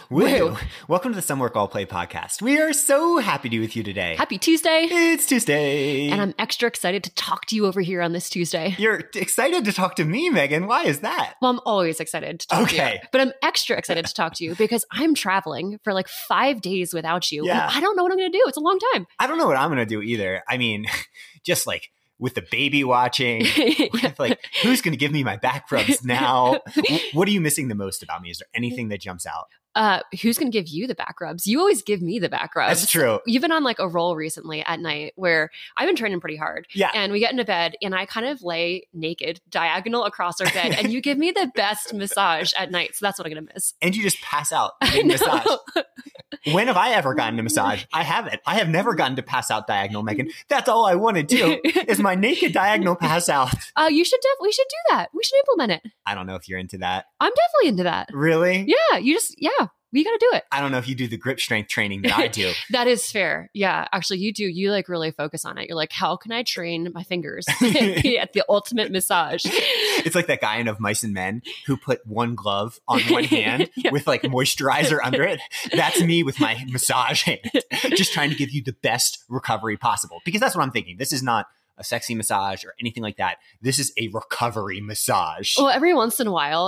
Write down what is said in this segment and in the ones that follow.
Woo! Welcome to the Some Work All Play podcast. We are so happy to be with you today. Happy Tuesday. It's Tuesday. And I'm extra excited to talk to you over here on this Tuesday. You're excited to talk to me, Megan. Why is that? Well, I'm always excited to talk to you. But I'm extra excited to talk to you because I'm traveling for like 5 days without you. Yeah. And I don't know what I'm going to do. It's a long time. I don't know what I'm going to do either. I mean, just like with the baby watching, with like, who's going to give me my back rubs now? What are you missing the most about me? Is there anything that jumps out? Who's going to give you the back rubs? You always give me the back rubs. That's true. You've been on like a roll recently at night where I've been training pretty hard. Yeah. And we get into bed and I kind of lay naked, diagonal across our bed, and you give me the best massage at night. So that's what I'm going to miss. And you just pass out in massage. When have I ever gotten a massage? I haven't. I have never gotten to pass out diagonal, Megan. That's all I want to do is my naked diagonal pass out. We should do that. We should implement it. I don't know if you're into that. I'm definitely into that. Really? Yeah. We got to do it. I don't know if you do the grip strength training that I do. That is fair. Yeah. Actually, you do. You like really focus on it. You're like, how can I train my fingers at the ultimate massage? It's like that guy in Of Mice and Men who put one glove on one hand with like moisturizer under it. That's me with my massage hand, just trying to give you the best recovery possible. Because that's what I'm thinking. This is not a sexy massage or anything like that. This is a recovery massage. Well, every once in a while,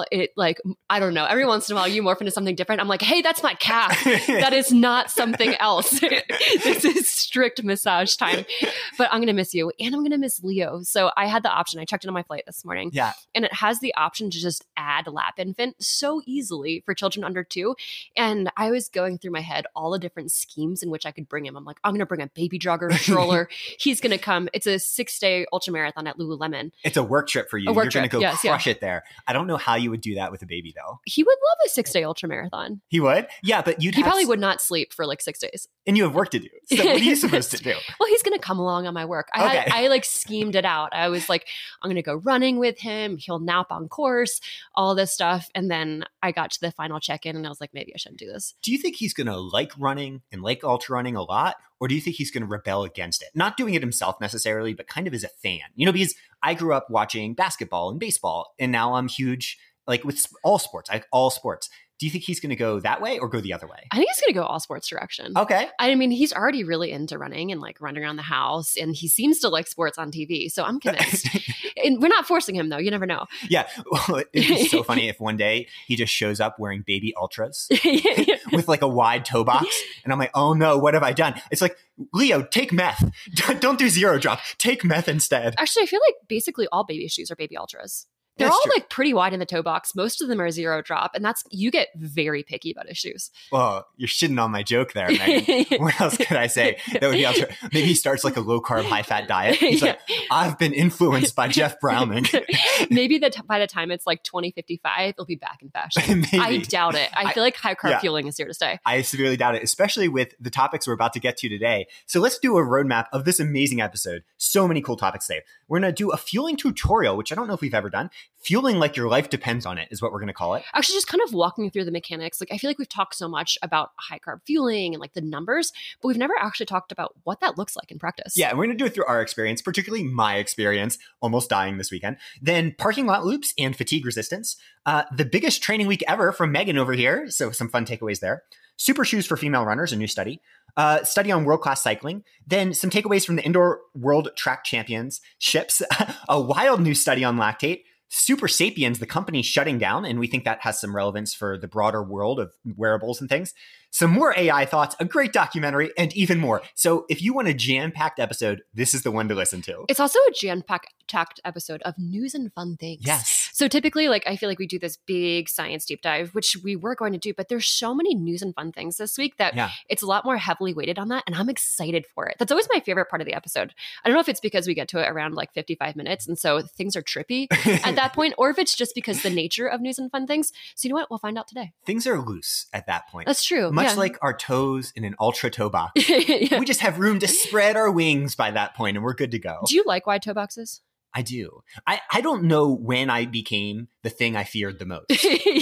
every once in a while you morph into something different. I'm like, hey, that's my calf. That is not something else. This is strict massage time. But I'm going to miss you and I'm going to miss Leo. So I had the option. I checked it on my flight this morning. Yeah. And it has the option to just add lap infant so easily for children under 2. And I was going through my head all the different schemes in which I could bring him. I'm like, I'm going to bring a baby jogger stroller. He's going to come. It's a 6-day ultra marathon at Lululemon. It's a work trip for you. You're going to go crush it there. I don't know how you would do that with a baby, though. He would love a 6-day ultra marathon. He would? Yeah, but he probably would not sleep for like 6 days. And you have work to do. So what are you supposed to do? Well, he's going to come along on my work. I like schemed it out. I was like, I'm going to go running with him. He'll nap on course, all this stuff. And then I got to the final check-in and I was like, maybe I shouldn't do this. Do you think he's going to like running and like ultra running a lot? Or do you think he's going to rebel against it? Not doing it himself necessarily, but kind of as a fan. You know, because I grew up watching basketball and baseball, and now I'm huge, like with all sports. I like all sports. Do you think he's going to go that way or go the other way? I think he's going to go all sports direction. Okay. I mean, he's already really into running and like running around the house, and he seems to like sports on TV. So I'm convinced. And we're not forcing him though. You never know. Yeah. Well, it'd be so funny if one day he just shows up wearing baby ultras with like a wide toe box. And I'm like, oh no, what have I done? It's like, Leo, take meth. Don't do zero drop. Take meth instead. Actually, I feel like basically all baby shoes are baby ultras. They're all like pretty wide in the toe box. Most of them are zero drop. And you get very picky about his shoes. Well, you're shitting on my joke there, Megan. What else could I say? That would be ultra. Maybe he starts like a low carb, high fat diet. He's like, I've been influenced by Jeff Browning. Maybe by the time it's like 2055, it'll be back in fashion. I doubt it. I feel like high carb fueling is here to stay. I severely doubt it, especially with the topics we're about to get to today. So let's do a roadmap of this amazing episode. So many cool topics today. We're going to do a fueling tutorial, which I don't know if we've ever done. Fueling like your life depends on it is what we're going to call it. Actually, just kind of walking through the mechanics. Like, I feel like we've talked so much about high carb fueling and like the numbers, but we've never actually talked about what that looks like in practice. Yeah, and we're going to do it through our experience, particularly my experience, almost dying this weekend. Then parking lot loops and fatigue resistance. The biggest training week ever from Megan over here. So some fun takeaways there. Super shoes for female runners, a new study. Study on world-class cycling. Then some takeaways from the Indoor World Track Championships. A wild new study on lactate. Super Sapiens, the company shutting down, and we think that has some relevance for the broader world of wearables and things. Some more AI thoughts, a great documentary, and even more. So if you want a jam-packed episode, this is the one to listen to. It's also a jam-packed episode of news and fun things. Yes. So typically, like, I feel like we do this big science deep dive, which we were going to do, but there's so many news and fun things this week that it's a lot more heavily weighted on that, and I'm excited for it. That's always my favorite part of the episode. I don't know if it's because we get to it around like 55 minutes, and so things are trippy at that point, or if it's just because the nature of news and fun things. So you know what? We'll find out today. Things are loose at that point. That's true. Much like our toes in an ultra toe box. We just have room to spread our wings by that point, and we're good to go. Do you like wide toe boxes? I do. I don't know when I became the thing I feared the most.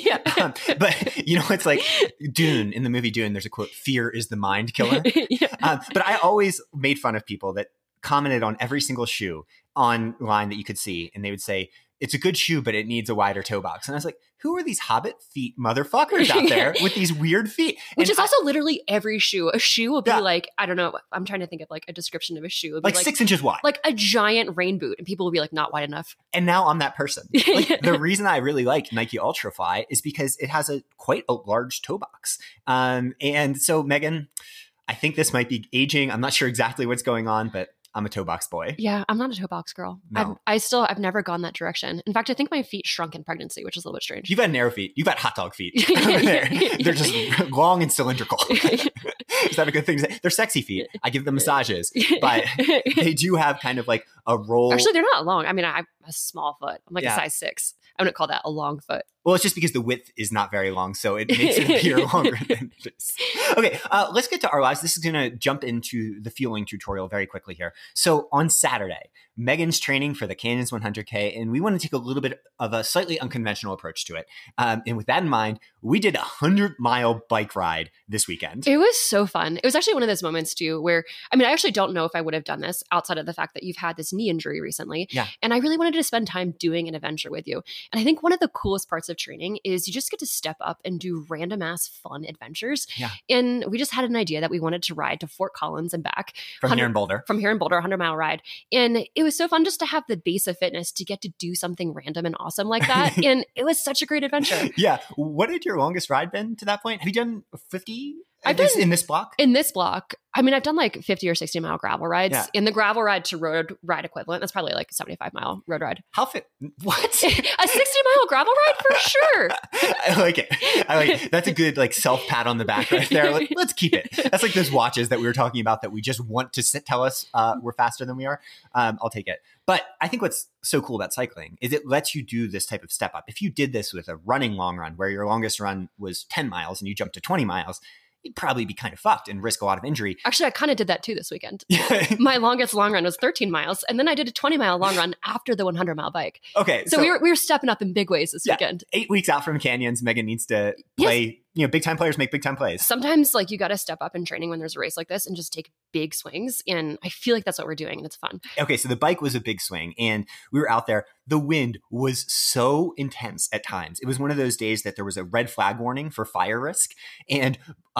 But, you know, it's like Dune, in the movie Dune, there's a quote, fear is the mind killer. But I always made fun of people that commented on every single shoe online that you could see. And they would say, it's a good shoe, but it needs a wider toe box. And I was like, who are these hobbit feet motherfuckers out there with these weird feet? Which is also literally every shoe. A shoe will be like, I don't know, I'm trying to think of like a description of a shoe. Like 6 inches wide. Like a giant rain boot. And people will be like, not wide enough. And now I'm that person. Like the reason I really like Nike Ultrafly is because it has quite a large toe box. And so Megan, I think this might be aging. I'm not sure exactly what's going on, but I'm a toe box boy. Yeah, I'm not a toe box girl. No. I've never gone that direction. In fact, I think my feet shrunk in pregnancy, which is a little bit strange. You've got narrow feet. You've got hot dog feet. They're just long and cylindrical. Is that a good thing to say? They're sexy feet. I give them massages, but they do have kind of like a roll. Actually, they're not long. I mean, I have a small foot. I'm like a size 6. I wouldn't call that a long foot. Well, it's just because the width is not very long, so it makes it appear longer than this. Okay, let's get to our lives. This is going to jump into the fueling tutorial very quickly here. So on Saturday, Megan's training for the Canyons 100K, and we want to take a little bit of a slightly unconventional approach to it. And with that in mind, we did a 100-mile bike ride this weekend. It was so fun. It was actually one of those moments too where, I mean, I actually don't know if I would have done this outside of the fact that you've had this knee injury recently. Yeah. And I really wanted to spend time doing an adventure with you. And I think one of the coolest parts of training is you just get to step up and do random ass fun adventures. Yeah. And we just had an idea that we wanted to ride to Fort Collins and back. From here in Boulder. From here in Boulder, 100-mile ride. And it was so fun just to have the base of fitness to get to do something random and awesome like that. And it was such a great adventure. Yeah. What had your longest ride been to that point? Have you done 50? I've done in this block? In this block. I mean, I've done like 50 or 60 mile gravel rides. Yeah. In the gravel ride to road ride equivalent, that's probably like a 75-mile road ride. How fit? What? A 60-mile gravel ride for sure. I like it. That's a good like self pat on the back right there. Like, let's keep it. That's like those watches that we were talking about that we just want to tell us we're faster than we are. I'll take it. But I think what's so cool about cycling is it lets you do this type of step up. If you did this with a running long run where your longest run was 10 miles and you jumped to 20 miles, you'd probably be kind of fucked and risk a lot of injury. Actually, I kind of did that too this weekend. My longest long run was 13 miles. And then I did a 20-mile long run after the 100-mile bike. Okay. So we were stepping up in big ways this weekend. 8 weeks out from Canyons, Megan needs to play. Yes. You know, big time players make big time plays. Sometimes like you got to step up in training when there's a race like this and just take big swings. And I feel like that's what we're doing and it's fun. Okay. So the bike was a big swing and we were out there. The wind was so intense at times. It was one of those days that there was a red flag warning for fire risk and,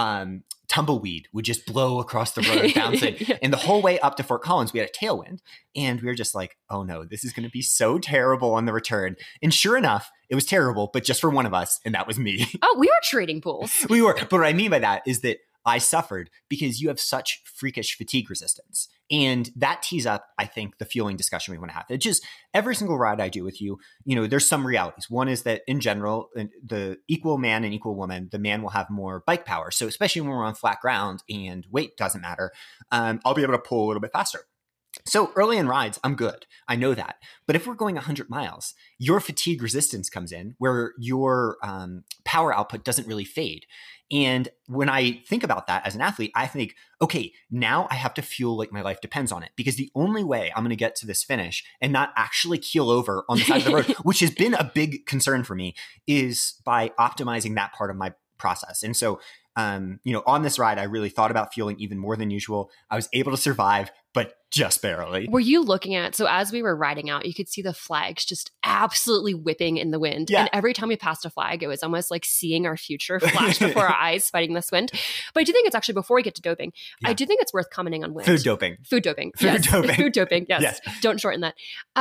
tumbleweed would just blow across the road bouncing. And the whole way up to Fort Collins, we had a tailwind and we were just like, oh no, this is going to be so terrible on the return. And sure enough, it was terrible, but just for one of us. And that was me. Oh, we were trading pools. We were. But what I mean by that is that I suffered because you have such freakish fatigue resistance. And that tees up, I think, the fueling discussion we want to have. It's just every single ride I do with you, you know, there's some realities. One is that in general, the equal man and equal woman, the man will have more bike power. So especially when we're on flat ground and weight doesn't matter, I'll be able to pull a little bit faster. So early in rides, I'm good. I know that. But if we're going 100 miles, your fatigue resistance comes in where your power output doesn't really fade. And when I think about that as an athlete, I think, okay, now I have to fuel like my life depends on it. Because the only way I'm going to get to this finish and not actually keel over on the side of the road, which has been a big concern for me, is by optimizing that part of my process. And so, you know, on this ride, I really thought about fueling even more than usual. I was able to survive, but just barely. Were you looking at, so as we were riding out, you could see the flags just absolutely whipping in the wind. Yeah. And every time we passed a flag, it was almost like seeing our future flash before our eyes fighting this wind. But I do think it's actually, before we get to doping, I do think it's worth commenting on wind. Food doping. Food doping. Food doping. Food doping, yes. Don't shorten that.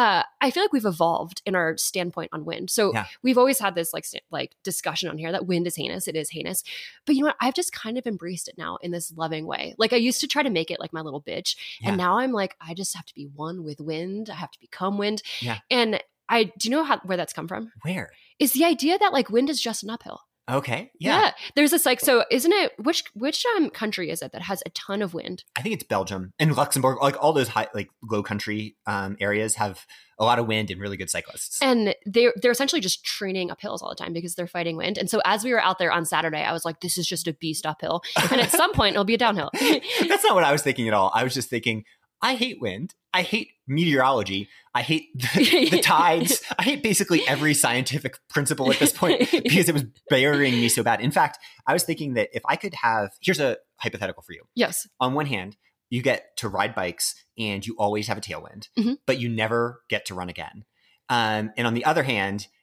I feel like we've evolved in our standpoint on wind. So we've always had this like discussion on here that wind is heinous. It is heinous. But you know what? I've just kind of embraced it now in this loving way. Like I used to try to make it like my little bitch. And now I'm like, I just have to be one with wind. I have to become wind. Yeah. And do you know where that's come from? Where? Is the idea that like wind is just an uphill. Okay. Yeah. There's this like, so isn't it, which country is it that has a ton of wind? I think it's Belgium and Luxembourg. Like all those high, like low country areas have a lot of wind and really good cyclists. And they're essentially just training uphills all the time because they're fighting wind. And so as we were out there on Saturday, I was like, this is just a beast uphill. And at some point it'll be a downhill. That's not what I was thinking at all. I was just thinking, I hate wind. I hate meteorology. I hate the tides. I hate basically every scientific principle at this point because it was burying me so bad. In fact, I was thinking that if I could have, here's a hypothetical for you. Yes. On one hand, you get to ride bikes and you always have a tailwind, but you never get to run again. And on the other hand,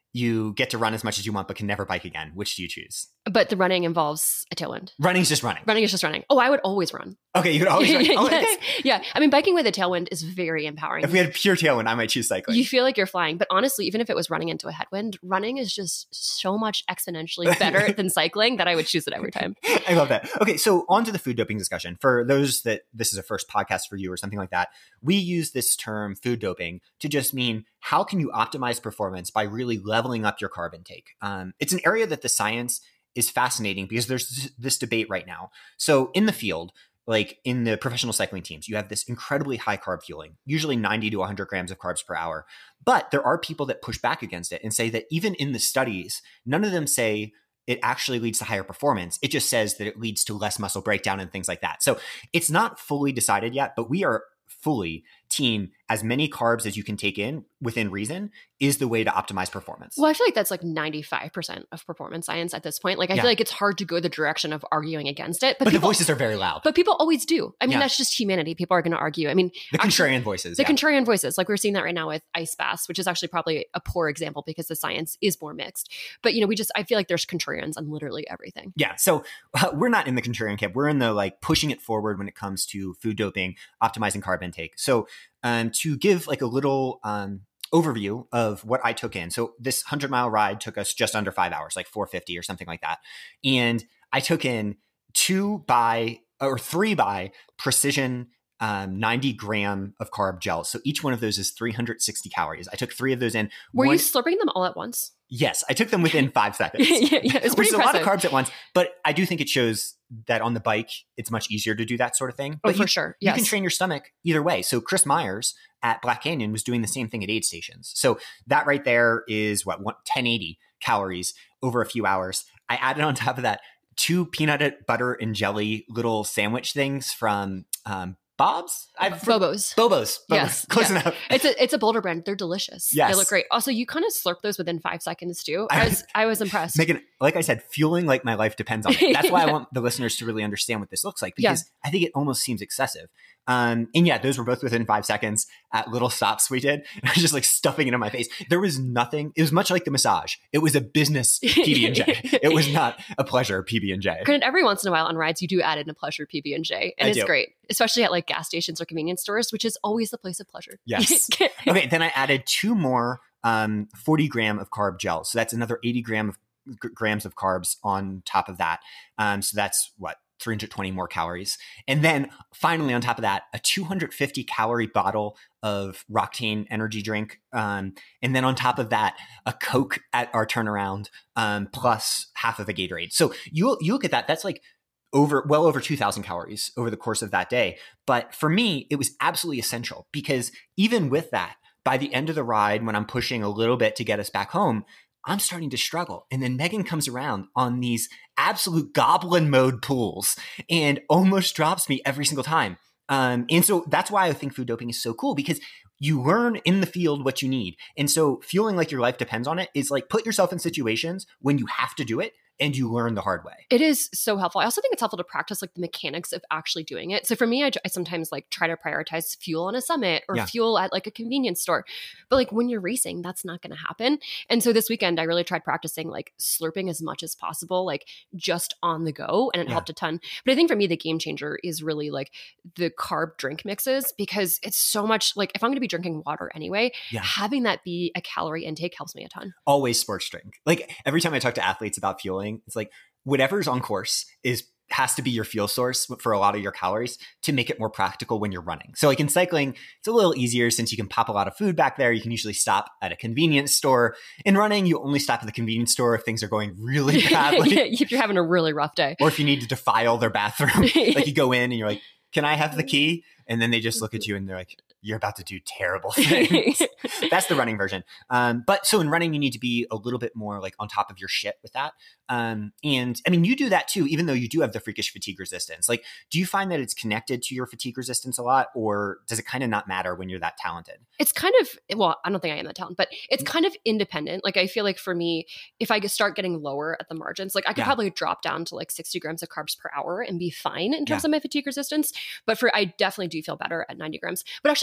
you get to run as much as you want, but can never bike again. Which do you choose? But the running involves a tailwind. Running's just running. Running is just running. Oh, I would always run. Okay, you would always run. Oh, yes. okay. Yeah. I mean, biking with a tailwind is very empowering. If we had pure tailwind, I might choose cycling. You feel like you're flying. But honestly, even if it was running into a headwind, running is just so much exponentially better than cycling that I would choose it every time. I love that. Okay, so on to the food doping discussion. For those that this is a first podcast for you or something like that, we use this term food doping to just mean how can you optimize performance by really leveling up your carb intake. It's an area that the science is fascinating because there's this debate right now. So in the field, like in the professional cycling teams, you have this incredibly high carb fueling, usually 90 to 100 grams of carbs per hour. But there are people that push back against it and say that even in the studies, none of them say it actually leads to higher performance. It just says that it leads to less muscle breakdown and things like that. So it's not fully decided yet, but we are fully team as many carbs as you can take in within reason is the way to optimize performance. Well, I feel like that's like 95% of performance science at this point. Like, I feel like it's hard to go the direction of arguing against it. But people, the voices are very loud. But people always do. I mean, that's just humanity. People are going to argue. I mean, the contrarian voices. The contrarian voices. Like we're seeing that right now with ice baths, which is actually probably a poor example because the science is more mixed. But, you know, I feel like there's contrarians on literally everything. Yeah. So we're not in the contrarian camp. We're in the like pushing it forward when it comes to food doping, optimizing carb intake. So to give like a little overview of what I took in. So this 100-mile ride took us just under 5 hours, like 450 or something like that. And I took in 3 by precision 90 gram of carb gel. So each one of those is 360 calories. I took 3 of those in. Were you slurping them all at once? Yes, I took them within 5 seconds. It's which is a lot of carbs at once. But I do think it shows that on the bike, it's much easier to do that sort of thing. But for sure. Yes. You can train your stomach either way. So Chris Myers at Black Canyon was doing the same thing at aid stations. So that right there is 1080 calories over a few hours. I added on top of that 2 peanut butter and jelly little sandwich things from Bob's? Bobo's. Yes. Close enough. It's a Boulder brand. They're delicious. Yes. They look great. Also, you kind of slurp those within 5 seconds too. I was impressed. Megan, like I said, fueling like my life depends on it. That's why I want the listeners to really understand what this looks like because I think it almost seems excessive. And yeah, those were both within 5 seconds at little stops we did. I was just like stuffing it in my face. There was nothing. It was much like the massage. It was a business PB&J. It was not a pleasure PB&J. Granted, every once in a while on rides, you do add in a pleasure PB&J. And it's great, especially at like gas stations or convenience stores, which is always the place of pleasure. Yes. Okay. Then I added 2 more 40 gram of carb gel. So that's another 80 grams of carbs on top of that. So that's 320 more calories. And then finally on top of that, a 250 calorie bottle of Roctane energy drink. And then on top of that, a Coke at our turnaround, plus half of a Gatorade. So you look at that, that's like well over 2,000 calories over the course of that day. But for me, it was absolutely essential because even with that, by the end of the ride, when I'm pushing a little bit to get us back home, I'm starting to struggle. And then Megan comes around on these absolute goblin mode pulls and almost drops me every single time. And so that's why I think food doping is so cool because you learn in the field what you need. And so feeling like your life depends on it is like put yourself in situations when you have to do it and you learn the hard way. It is so helpful. I also think it's helpful to practice like the mechanics of actually doing it. So for me, I sometimes like try to prioritize fuel on a summit or fuel at like a convenience store. But like when you're racing, that's not going to happen. And so this weekend, I really tried practicing like slurping as much as possible, like just on the go. And it helped a ton. But I think for me, the game changer is really like the carb drink mixes because it's so much like if I'm going to be drinking water anyway, having that be a calorie intake helps me a ton. Always sports drink. Like every time I talk to athletes about fueling, it's like whatever's on course has to be your fuel source for a lot of your calories to make it more practical when you're running. So like in cycling, it's a little easier since you can pop a lot of food back there. You can usually stop at a convenience store. In running, you only stop at the convenience store if things are going really badly. If you're having a really rough day. Or if you need to defile their bathroom. Like you go in and you're like, can I have the key? And then they just look at you and they're like, you're about to do terrible things. That's the running version. But so in running, you need to be a little bit more like on top of your shit with that. And I mean, you do that too, even though you do have the freakish fatigue resistance. Like, do you find that it's connected to your fatigue resistance a lot, or does it kind of not matter when you're that talented? It's kind of, well, I don't think I am that talented, but it's kind of independent. Like, I feel like for me, if I start getting lower at the margins, like I could probably drop down to like 60 grams of carbs per hour and be fine in terms of my fatigue resistance. But I definitely do feel better at 90 grams. But actually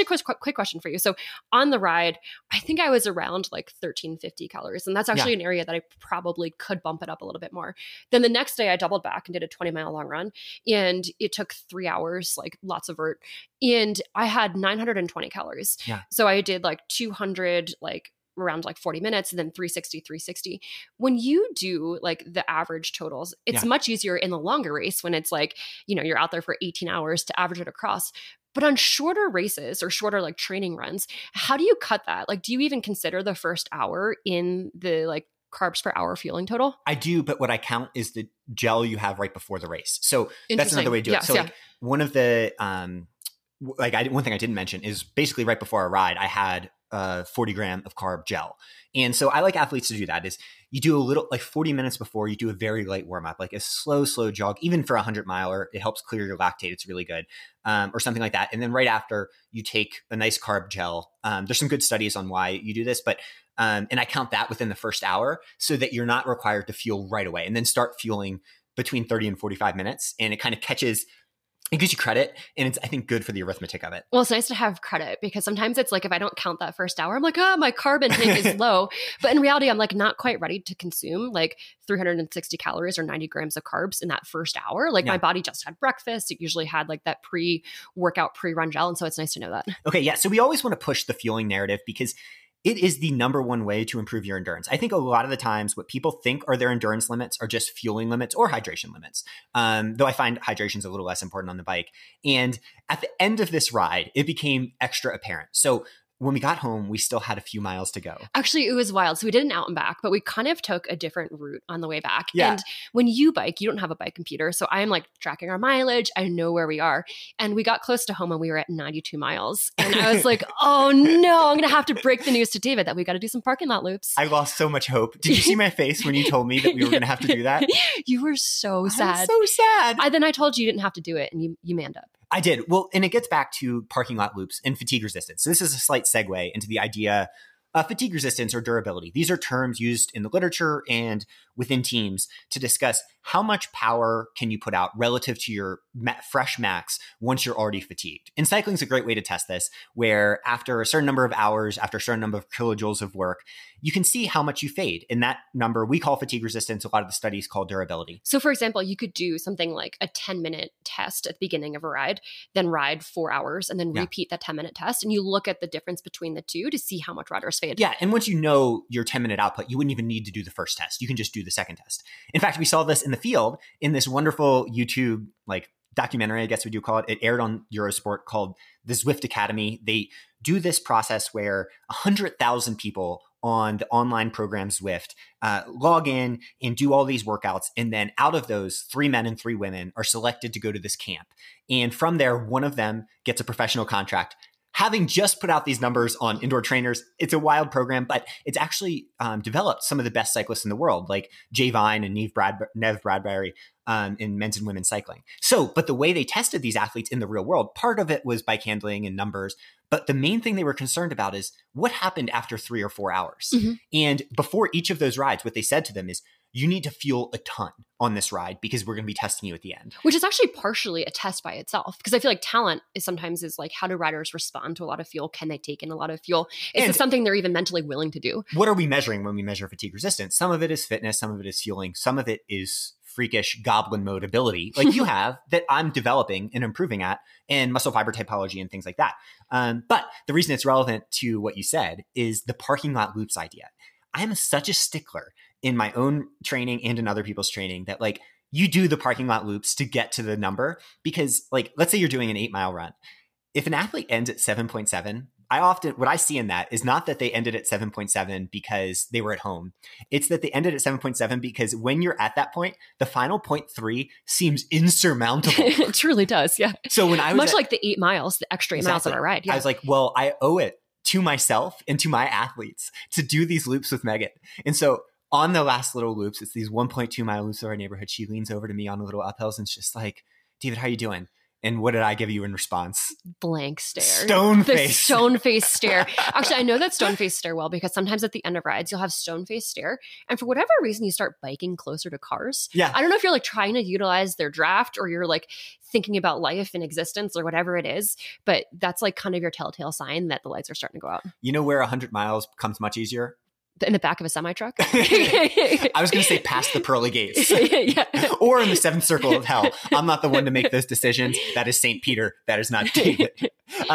actually a quick question for you. So on the ride, I think I was around like 1350 calories. And that's actually an area that I probably could bump it up a little bit more. Then the next day I doubled back and did a 20-mile long run. And it took 3 hours, like lots of vert. And I had 920 calories. Yeah. So I did like 200, like around like 40 minutes, and then 360. When you do like the average totals, it's much easier in the longer race when it's like, you're out there for 18 hours to average it across. But on shorter races or shorter like training runs, how do you cut that? Like, do you even consider the first hour in the like carbs per hour fueling total? I do, but what I count is the gel you have right before the race. So that's another way to do it. So like one of the, one thing I didn't mention is basically right before a ride, I had 40 gram of carb gel. And so I like athletes to do that is you do a little, like 40 minutes before, you do a very light warm up, like a slow jog, even for a 100-miler, it helps clear your lactate. It's really good. Or something like that. And then right after you take a nice carb gel. There's some good studies on why you do this, but and I count that within the first hour so that you're not required to fuel right away and then start fueling between 30 and 45 minutes. And it kind of it gives you credit, and it's, I think, good for the arithmetic of it. Well, it's nice to have credit because sometimes it's like if I don't count that first hour, I'm like, my carb intake is low. But in reality, I'm like not quite ready to consume like 360 calories or 90 grams of carbs in that first hour. Like my body just had breakfast. It usually had like that pre-workout, pre-run gel. And so it's nice to know that. Okay, yeah. So we always want to push the fueling narrative because it is the number one way to improve your endurance. I think a lot of the times what people think are their endurance limits are just fueling limits or hydration limits. Though I find hydration is a little less important on the bike. And at the end of this ride, it became extra apparent. So when we got home, we still had a few miles to go. Actually, it was wild. So we did an out and back, but we kind of took a different route on the way back. Yeah. And when you bike, you don't have a bike computer. So I'm like tracking our mileage. I know where we are. And we got close to home and we were at 92 miles. And I was like, oh no, I'm going to have to break the news to David that we got to do some parking lot loops. I lost so much hope. Did you see my face when you told me that we were going to have to do that? You were so sad. I was so sad. Then I told you didn't have to do it and you manned up. I did. Well, and it gets back to parking lot loops and fatigue resistance. So this is a slight segue into the idea of fatigue resistance or durability. These are terms used in the literature and within teams to discuss how much power can you put out relative to your fresh max once you're already fatigued. And cycling is a great way to test this, where after a certain number of hours, after a certain number of kilojoules of work, you can see how much you fade. And that number we call fatigue resistance. A lot of the studies call durability. So for example, you could do something like a 10-minute test at the beginning of a ride, then ride 4 hours and then repeat that 10-minute test. And you look at the difference between the two to see how much riders fade. Yeah. And once you know your 10-minute output, you wouldn't even need to do the first test. You can just do the second test. In fact, we saw this in the field in this wonderful YouTube documentary, I guess we do call it. It aired on Eurosport called the Zwift Academy. They do this process where 100,000 people on the online program Zwift log in and do all these workouts. And then out of those, 3 men and 3 women are selected to go to this camp. And from there, one of them gets a professional contract. Having just put out these numbers on Indoor Trainers, it's a wild program, but it's actually developed some of the best cyclists in the world, like Jay Vine and Nev Bradbury in men's and women's cycling. So, but the way they tested these athletes in the real world, part of it was bike handling and numbers. But the main thing they were concerned about is what happened after 3 or 4 hours. Mm-hmm. And before each of those rides, what they said to them is, you need to fuel a ton on this ride because we're going to be testing you at the end. Which is actually partially a test by itself. Because I feel like talent is sometimes like, how do riders respond to a lot of fuel? Can they take in a lot of fuel? Is this something they're even mentally willing to do? What are we measuring when we measure fatigue resistance? Some of it is fitness. Some of it is fueling. Some of it is freakish goblin mode ability like you have that I'm developing and improving at, and muscle fiber typology and things like that. But the reason it's relevant to what you said is the parking lot loops idea. I'm such a stickler in my own training and in other people's training that you do the parking lot loops to get to the number, because let's say you're doing an 8-mile run. If an athlete ends at 7.7, what I see in that is not that they ended at 7.7 because they were at home. It's that they ended at 7.7 because when you're at that point, the final 0.3 seems insurmountable. It truly does. Yeah. So when I was like the 8 miles, the extra 8 miles on our ride. Yeah. I was like, well, I owe it to myself and to my athletes to do these loops with Megan. And so on the last little loops, it's these 1.2 mile loops of our neighborhood. She leans over to me on the little uphills and it's just like, David, how you doing? And what did I give you in response? Blank stare. Stone face. The stone face stare. Actually, I know that stone face stare well because sometimes at the end of rides, you'll have stone face stare. And for whatever reason, you start biking closer to cars. Yeah. I don't know if you're like trying to utilize their draft or you're like thinking about life and existence or whatever it is. But that's like kind of your telltale sign that the lights are starting to go out. You know where 100 miles becomes much easier? In the back of a semi-truck? I was going to say past the pearly gates. Yeah. Or in the seventh circle of hell. I'm not the one to make those decisions. That is St. Peter. That is not David.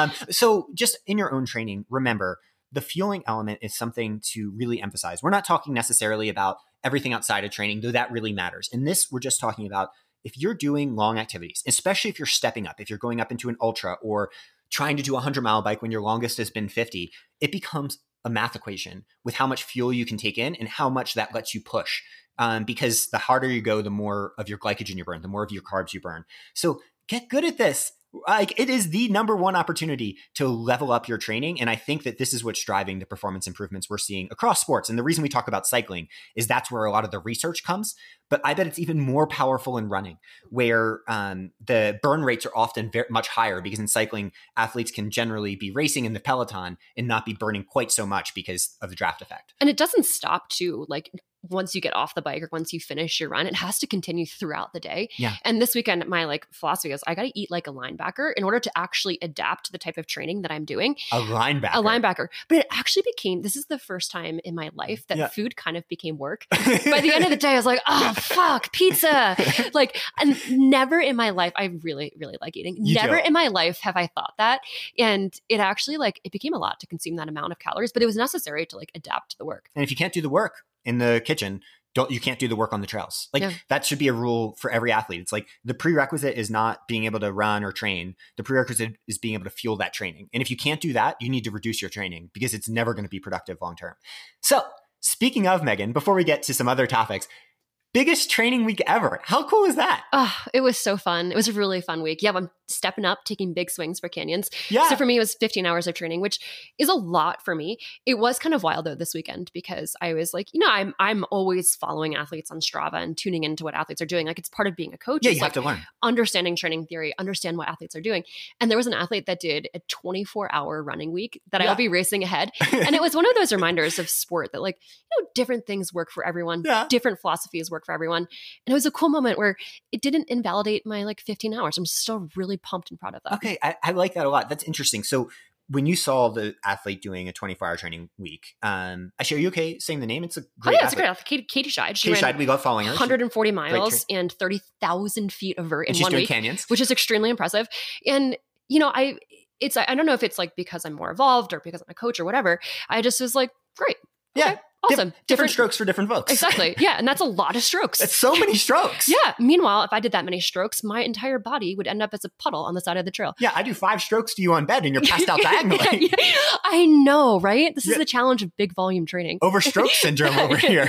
So just in your own training, remember, the fueling element is something to really emphasize. We're not talking necessarily about everything outside of training, though that really matters. In this, we're just talking about if you're doing long activities, especially if you're stepping up, if you're going up into an ultra or trying to do a 100-mile bike when your longest has been 50, it becomes a math equation with how much fuel you can take in and how much that lets you push. Because the harder you go, the more of your glycogen you burn, the more of your carbs you burn. So get good at this. Like, it is the number one opportunity to level up your training. And I think that this is what's driving the performance improvements we're seeing across sports. And the reason we talk about cycling is that's where a lot of the research comes. But I bet it's even more powerful in running, where the burn rates are often much higher, because in cycling, athletes can generally be racing in the peloton and not be burning quite so much because of the draft effect. And it doesn't stop too. Like, once you get off the bike or once you finish your run, it has to continue throughout the day. Yeah. And this weekend, my like philosophy is I got to eat like a linebacker in order to actually adapt to the type of training that I'm doing. A linebacker. A linebacker. But it actually became, this is the first time in my life that food kind of became work. By the end of the day, I was like, oh, fuck, pizza. Like, and never in my life, I really, really like eating. Never in my life have I thought that. And it actually like, it became a lot to consume that amount of calories, but it was necessary to like adapt to the work. And if you can't do the work in the kitchen, you can't do the work on the trails. Like, that should be a rule for every athlete. It's like the prerequisite is not being able to run or train. The prerequisite is being able to fuel that training. And if you can't do that, you need to reduce your training, because it's never going to be productive long-term. So speaking of, Megan, before we get to some other topics, biggest training week ever. How cool is that? Oh, it was so fun. It was a really fun week. Yeah, I'm stepping up, taking big swings for canyons. Yeah. So for me, it was 15 hours of training, which is a lot for me. It was kind of wild though this weekend, because I was like, I'm always following athletes on Strava and tuning into what athletes are doing. Like, it's part of being a coach. Yeah, you have to learn. Understanding training theory, understand what athletes are doing. And there was an athlete that did a 24-hour running week that I'll be racing ahead. And it was one of those reminders of sport that, like, different things work for everyone. Yeah. Different philosophies work for everyone. And it was a cool moment where it didn't invalidate my like 15 hours. I'm still really pumped and proud of that. Okay. I like that a lot. That's interesting. So when you saw the athlete doing a 24-hour training week, actually, are you okay saying the name? It's a great athlete. It's a great athlete. Katie Scheid. Katie Scheid, we love following her. 140 miles and 30,000 feet of vert in 1 week. She's doing canyons. Which is extremely impressive. And, I don't know if it's like because I'm more evolved or because I'm a coach or whatever. I just was like, great. Yeah. Okay. Awesome. Different strokes for different folks. Exactly. Yeah. And that's a lot of strokes. That's so many strokes. Yeah. Meanwhile, if I did that many strokes, my entire body would end up as a puddle on the side of the trail. Yeah. I do 5 strokes to you on bed and you're passed out diagonally. I know, right? This is the challenge of big volume training. Overstroke syndrome over here.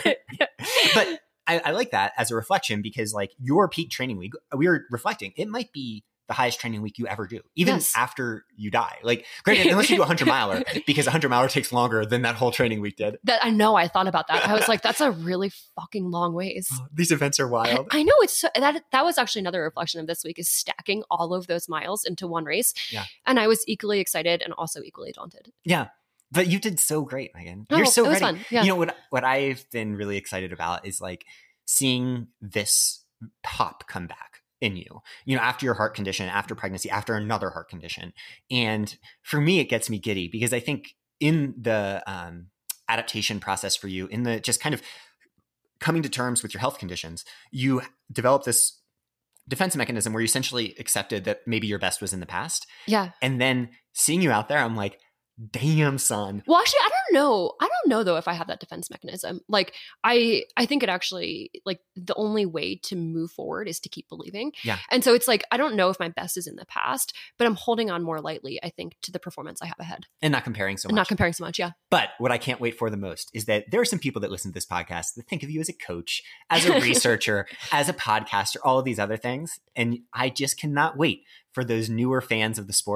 But I like that as a reflection, because like your peak training week, we were reflecting, it might be the highest training week you ever do, even after you die. Like, granted, unless you do a 100-miler, because a 100-miler takes longer than that whole training week did. That I know. I thought about that. I was like, that's a really fucking long ways. These events are wild. I know. It's that was actually another reflection of this week, is stacking all of those miles into one race. Yeah. And I was equally excited and also equally daunted. Yeah. But you did so great, Megan. You're so ready. Fun. Yeah. What I've been really excited about is like seeing this pop come back in you, after your heart condition, after pregnancy, after another heart condition. And for me, it gets me giddy, because I think in the adaptation process for you, in the just kind of coming to terms with your health conditions, you develop this defense mechanism where you essentially accepted that maybe your best was in the past. Yeah. And then seeing you out there, I'm like, damn, son. Well, actually, I don't know though if I have that defense mechanism. Like, I think it actually, like, the only way to move forward is to keep believing. Yeah. And so it's like, I don't know if my best is in the past, but I'm holding on more lightly, I think, to the performance I have ahead. And not comparing so much. Yeah. But what I can't wait for the most is that there are some people that listen to this podcast that think of you as a coach, as a researcher, as a podcaster, all of these other things. And I just cannot wait for those newer fans of the sport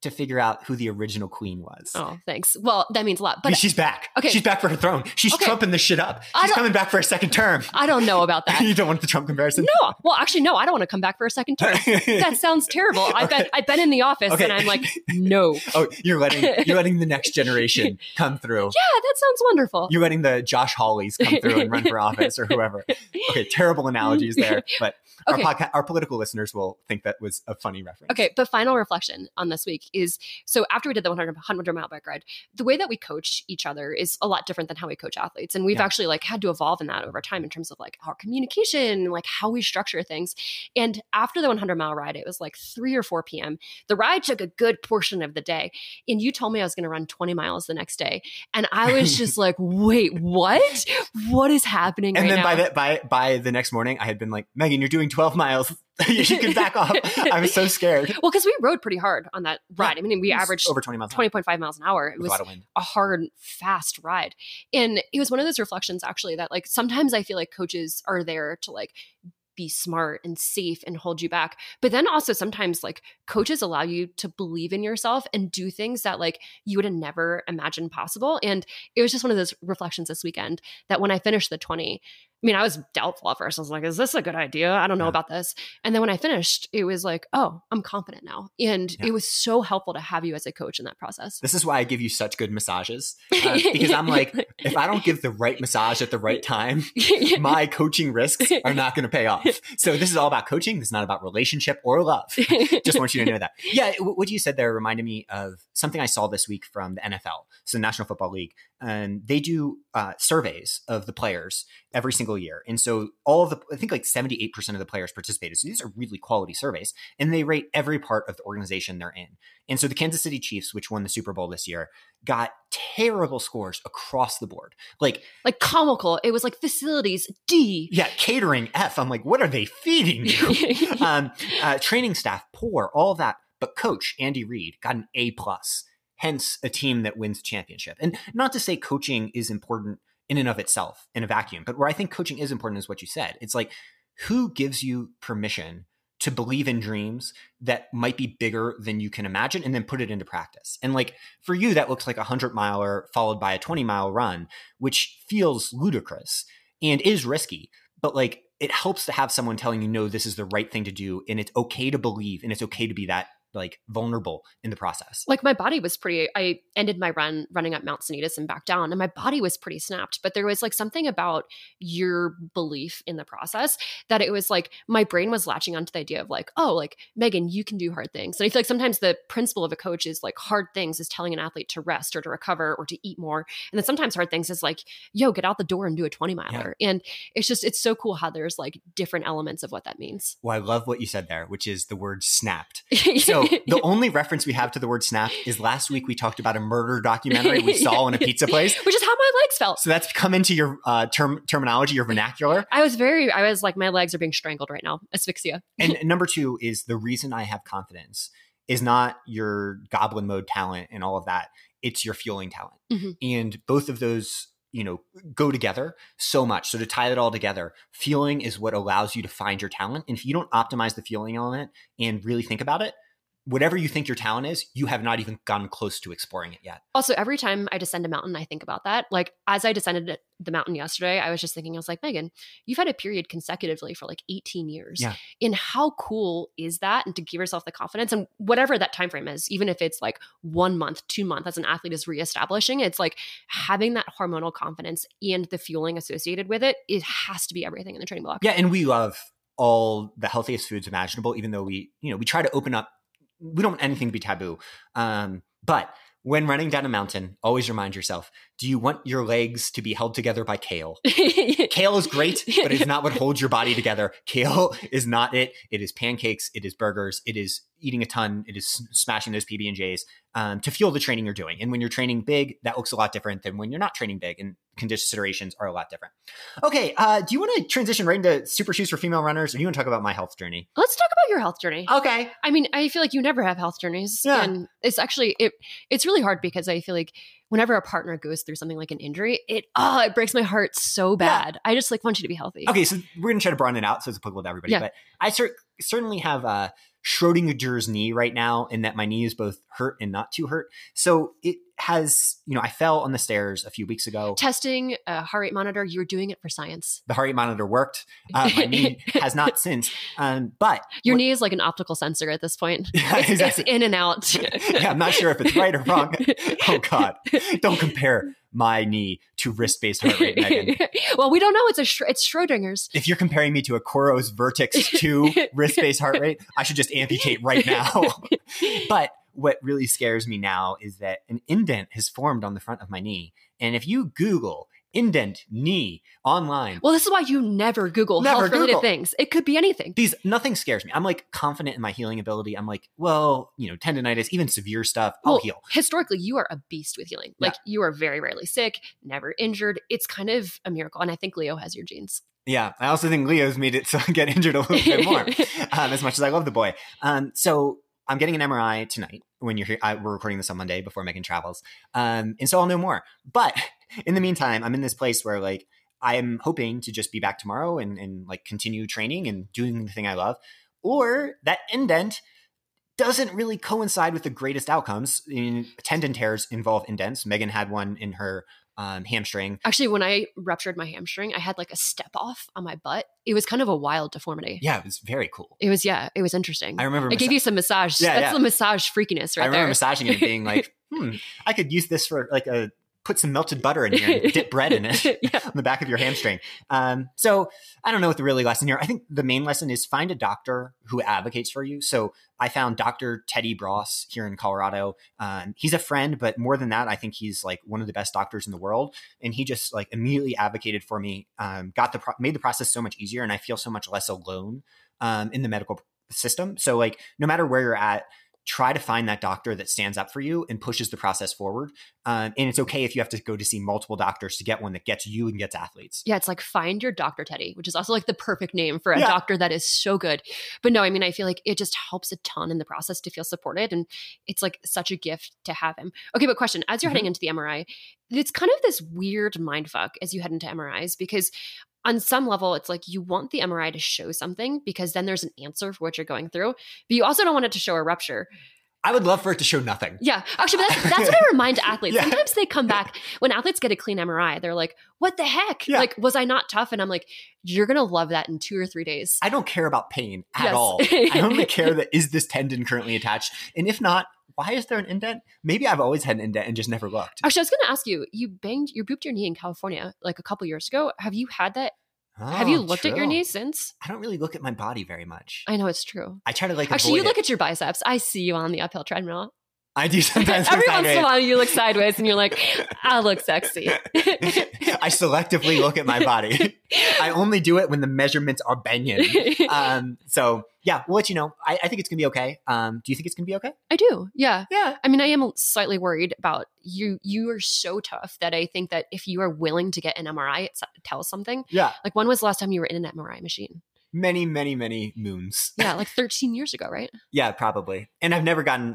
to figure out who the original queen was. Oh, thanks. Well, that means a lot. But she's back. Okay. She's back for her throne. She's trumping this shit up. She's coming back for a second term. I don't know about that. You don't want the Trump comparison? No. Well, actually, no. I don't want to come back for a second term. That sounds terrible. I've been in the office and I'm like, no. Oh, you're letting the next generation come through. Yeah, that sounds wonderful. You're letting the Josh Hawleys come through and run for office or whoever. Okay, terrible analogies there, but our political listeners will think that was a funny reference. Okay, but final reflection on this week is, so after we did the 100-mile bike ride, the way that we coach each other is a lot different than how we coach athletes. And we've actually like had to evolve in that over time in terms of like our communication, like how we structure things. And after the 100-mile ride, it was like 3 or 4 p.m. The ride took a good portion of the day. And you told me I was going to run 20 miles the next day. And I was just like, wait, what? What is happening right now? And then by the next morning, I had been like, Megan, you're doing 12 miles. You can back off. I was so scared. Well, because we rode pretty hard on that ride. I mean, we averaged over 20.5 miles an hour. It was a hard, fast ride. And it was one of those reflections actually that like sometimes I feel like coaches are there to like be smart and safe and hold you back. But then also sometimes like coaches allow you to believe in yourself and do things that like you would have never imagined possible. And it was just one of those reflections this weekend that when I finished the 20, I mean, I was doubtful at first. I was like, is this a good idea? I don't know about this. And then when I finished, it was like, oh, I'm confident now. And it was so helpful to have you as a coach in that process. This is why I give you such good massages. Because I'm like, if I don't give the right massage at the right time, my coaching risks are not going to pay off. So this is all about coaching. This is not about relationship or love. Just want you to know that. Yeah, what you said there reminded me of something I saw this week from the NFL, so the National Football League. And they do surveys of the players every single year. And so I think like 78% of the players participated. So these are really quality surveys and they rate every part of the organization they're in. And so the Kansas City Chiefs, which won the Super Bowl this year, got terrible scores across the board. Like comical. It was like facilities D. Yeah. Catering F. I'm like, what are they feeding you? Training staff, poor, all that. But coach Andy Reid got an A+. Hence a team that wins the championship. And not to say coaching is important in and of itself in a vacuum, but where I think coaching is important is what you said. It's like, who gives you permission to believe in dreams that might be bigger than you can imagine and then put it into practice? And like for you, that looks like a 100-miler followed by a 20-mile run, which feels ludicrous and is risky, but like it helps to have someone telling you, no, this is the right thing to do. And it's okay to believe and it's okay to be that like vulnerable in the process. Like my body was I ended my run running up Mount Sanitas and back down and my body was pretty snapped, but there was like something about your belief in the process that it was like, my brain was latching onto the idea of like, oh, like Megan, you can do hard things. And I feel like sometimes the principle of a coach is like hard things is telling an athlete to rest or to recover or to eat more. And then sometimes hard things is like, yo, get out the door and do a 20-miler. Yeah. And it's so cool how there's like different elements of what that means. Well, I love what you said there, which is the word snapped. So the only reference we have to the word snap is last week we talked about a murder documentary we saw in a pizza place. Which is how my legs felt. So that's come into your terminology, your vernacular. I was like, my legs are being strangled right now. Asphyxia. And number 2 is the reason I have confidence is not your goblin mode talent and all of that. It's your fueling talent. Mm-hmm. And both of those go together so much. So to tie it all together, fueling is what allows you to find your talent. And if you don't optimize the fueling element and really think about it, whatever you think your talent is, you have not even gotten close to exploring it yet. Also, every time I descend a mountain, I think about that. Like as I descended the mountain yesterday, I was just thinking, I was like, Megan, you've had a period consecutively for like 18 years. Yeah. And how cool is that? And to give yourself the confidence and whatever that time frame is, even if it's like 1 month, 2 months as an athlete is reestablishing, it's like having that hormonal confidence and the fueling associated with it, it has to be everything in the training block. Yeah. And we love all the healthiest foods imaginable, even though we try to open up. We don't want anything to be taboo. But when running down a mountain, always remind yourself, do you want your legs to be held together by kale? Kale is great, but it's not what holds your body together. Kale is not it. It is pancakes. It is burgers. It is eating a ton. It is smashing those PB&Js to fuel the training you're doing. And when you're training big, that looks a lot different than when you're not training big, and considerations are a lot different. Okay, do you want to transition right into super shoes for female runners, or do you want to talk about my health journey? Let's talk about your health journey. Okay. I mean, I feel like you never have health journeys. Yeah. And it's actually, it's really hard because I feel like whenever a partner goes through something like an injury, it breaks my heart so bad. Yeah. I just want you to be healthy. Okay, so we're going to try to broaden it out so it's applicable to everybody. Yeah. But I certainly have Schrodinger's knee right now, in that my knee is both hurt and not too hurt. So it has, I fell on the stairs a few weeks ago. Testing a heart rate monitor. You were doing it for science. The heart rate monitor worked. My knee has not since. But your knee is like an optical sensor at this point. Yeah, exactly. It's in and out. Yeah, I'm not sure if it's right or wrong. Oh God, don't compare my knee to wrist-based heart rate, Megan. Well, we don't know. It's Schrodinger's. If you're comparing me to a Coros Vertex 2 wrist-based heart rate, I should just amputate right now. But what really scares me now is that an indent has formed on the front of my knee. And if you Google indent knee online. Well, this is why you never Google health-related things. It could be anything. Nothing scares me. I'm like confident in my healing ability. I'm like, well, tendonitis, even severe stuff, I'll heal. Historically, you are a beast with healing. Like you are very rarely sick, never injured. It's kind of a miracle. And I think Leo has your genes. Yeah, I also think Leo's made it so I get injured a little bit more, as much as I love the boy. So I'm getting an MRI tonight when you're here. We're recording this on Monday before Megan travels. And so I'll know more. But in the meantime, I'm in this place where like I'm hoping to just be back tomorrow and like continue training and doing the thing I love. Or that indent doesn't really coincide with the greatest outcomes. Tendon tears involve indents. Megan had one in her hamstring. Actually, when I ruptured my hamstring, I had like a step off on my butt. It was kind of a wild deformity. Yeah, it was very cool. It was interesting. I remember it gave you some massage. That's the massage freakiness right there. I remember massaging it and being like, I could use this for like put some melted butter in here and dip bread in it on the back of your hamstring. So I don't know what the really lesson here. I think the main lesson is find a doctor who advocates for you. So I found Dr. Teddy Bross here in Colorado. He's a friend, but more than that, I think he's like one of the best doctors in the world. And he just like immediately advocated for me, made the process so much easier. And I feel so much less alone in the medical system. So like no matter where you're at, try to find that doctor that stands up for you and pushes the process forward. And it's okay if you have to go to see multiple doctors to get one that gets you and gets athletes. Yeah, it's like find your Dr. Teddy, which is also like the perfect name for a doctor that is so good. But no, I mean, I feel like it just helps a ton in the process to feel supported. And it's like such a gift to have him. Okay, but question, as you're heading into the MRI, it's kind of this weird mindfuck as you head into MRIs because on some level, it's like you want the MRI to show something because then there's an answer for what you're going through, but you also don't want it to show a rupture. I would love for it to show nothing. Yeah. Actually, but that's what I remind athletes. Yeah. Sometimes they come back, when athletes get a clean MRI, they're like, what the heck? Yeah. Like, was I not tough? And I'm like, you're going to love that in 2 or 3 days. I don't care about pain at all. I only care that is this tendon currently attached? And if not, why is there an indent? Maybe I've always had an indent and just never looked. Actually, I was going to ask you, you booped your knee in California like a couple years ago. Have you had that? Have you looked at your knee since? I don't really look at my body very much. I know it's true. I try to like actually, you look at your biceps. I see you on the uphill treadmill. I do sometimes. Every once in a while, you look sideways and you're like, I look sexy. I selectively look at my body. I only do it when the measurements are banging. So yeah, we'll let you know. I think it's going to be okay. Do you think it's going to be okay? I do. Yeah. Yeah. I mean, I am slightly worried about you. You are so tough that I think that if you are willing to get an MRI, it tells something. Yeah. Like when was the last time you were in an MRI machine? Many, many, many moons. Yeah, like 13 years ago, right? Yeah, probably. And I've never gotten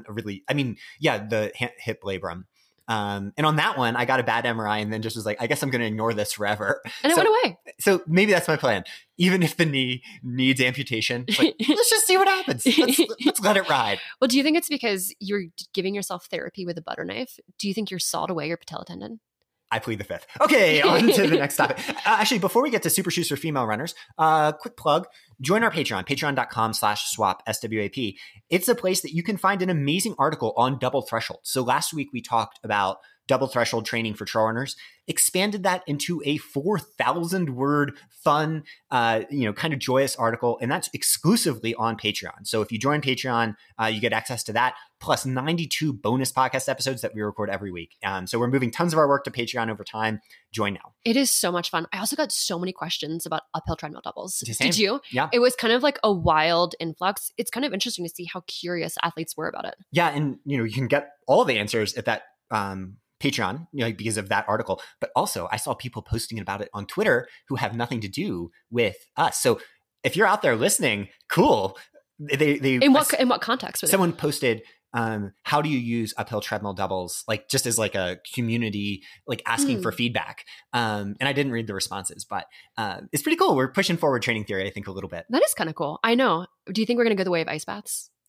the hip labrum. And on that one, I got a bad MRI and then just was like, I guess I'm going to ignore this forever. And it went away. So maybe that's my plan. Even if the knee needs amputation, like, let's just see what happens. Let's let it ride. Well, do you think it's because you're giving yourself therapy with a butter knife? Do you think you're sawed away your patella tendon? I plead the fifth. Okay, on to the next topic. Actually, before we get to Super Shoes for female runners, quick plug, join our Patreon, patreon.com/swap, SWAP. It's a place that you can find an amazing article on double threshold. So last week we talked about double threshold training for trail runners, expanded that into a 4,000 word fun, kind of joyous article. And that's exclusively on Patreon. So if you join Patreon, you get access to that plus 92 bonus podcast episodes that we record every week. So we're moving tons of our work to Patreon over time. Join now. It is so much fun. I also got so many questions about uphill treadmill doubles. Did you? Yeah. It was kind of like a wild influx. It's kind of interesting to see how curious athletes were about it. Yeah. And, you can get all the answers at that, Patreon, because of that article. But also I saw people posting about it on Twitter who have nothing to do with us. So if you're out there listening, cool. They in what context? Someone posted, how do you use uphill treadmill doubles? Like just as like a community, like asking for feedback. And I didn't read the responses, but it's pretty cool. We're pushing forward training theory, I think, a little bit. That is kind of cool. I know. Do you think we're going to go the way of ice baths?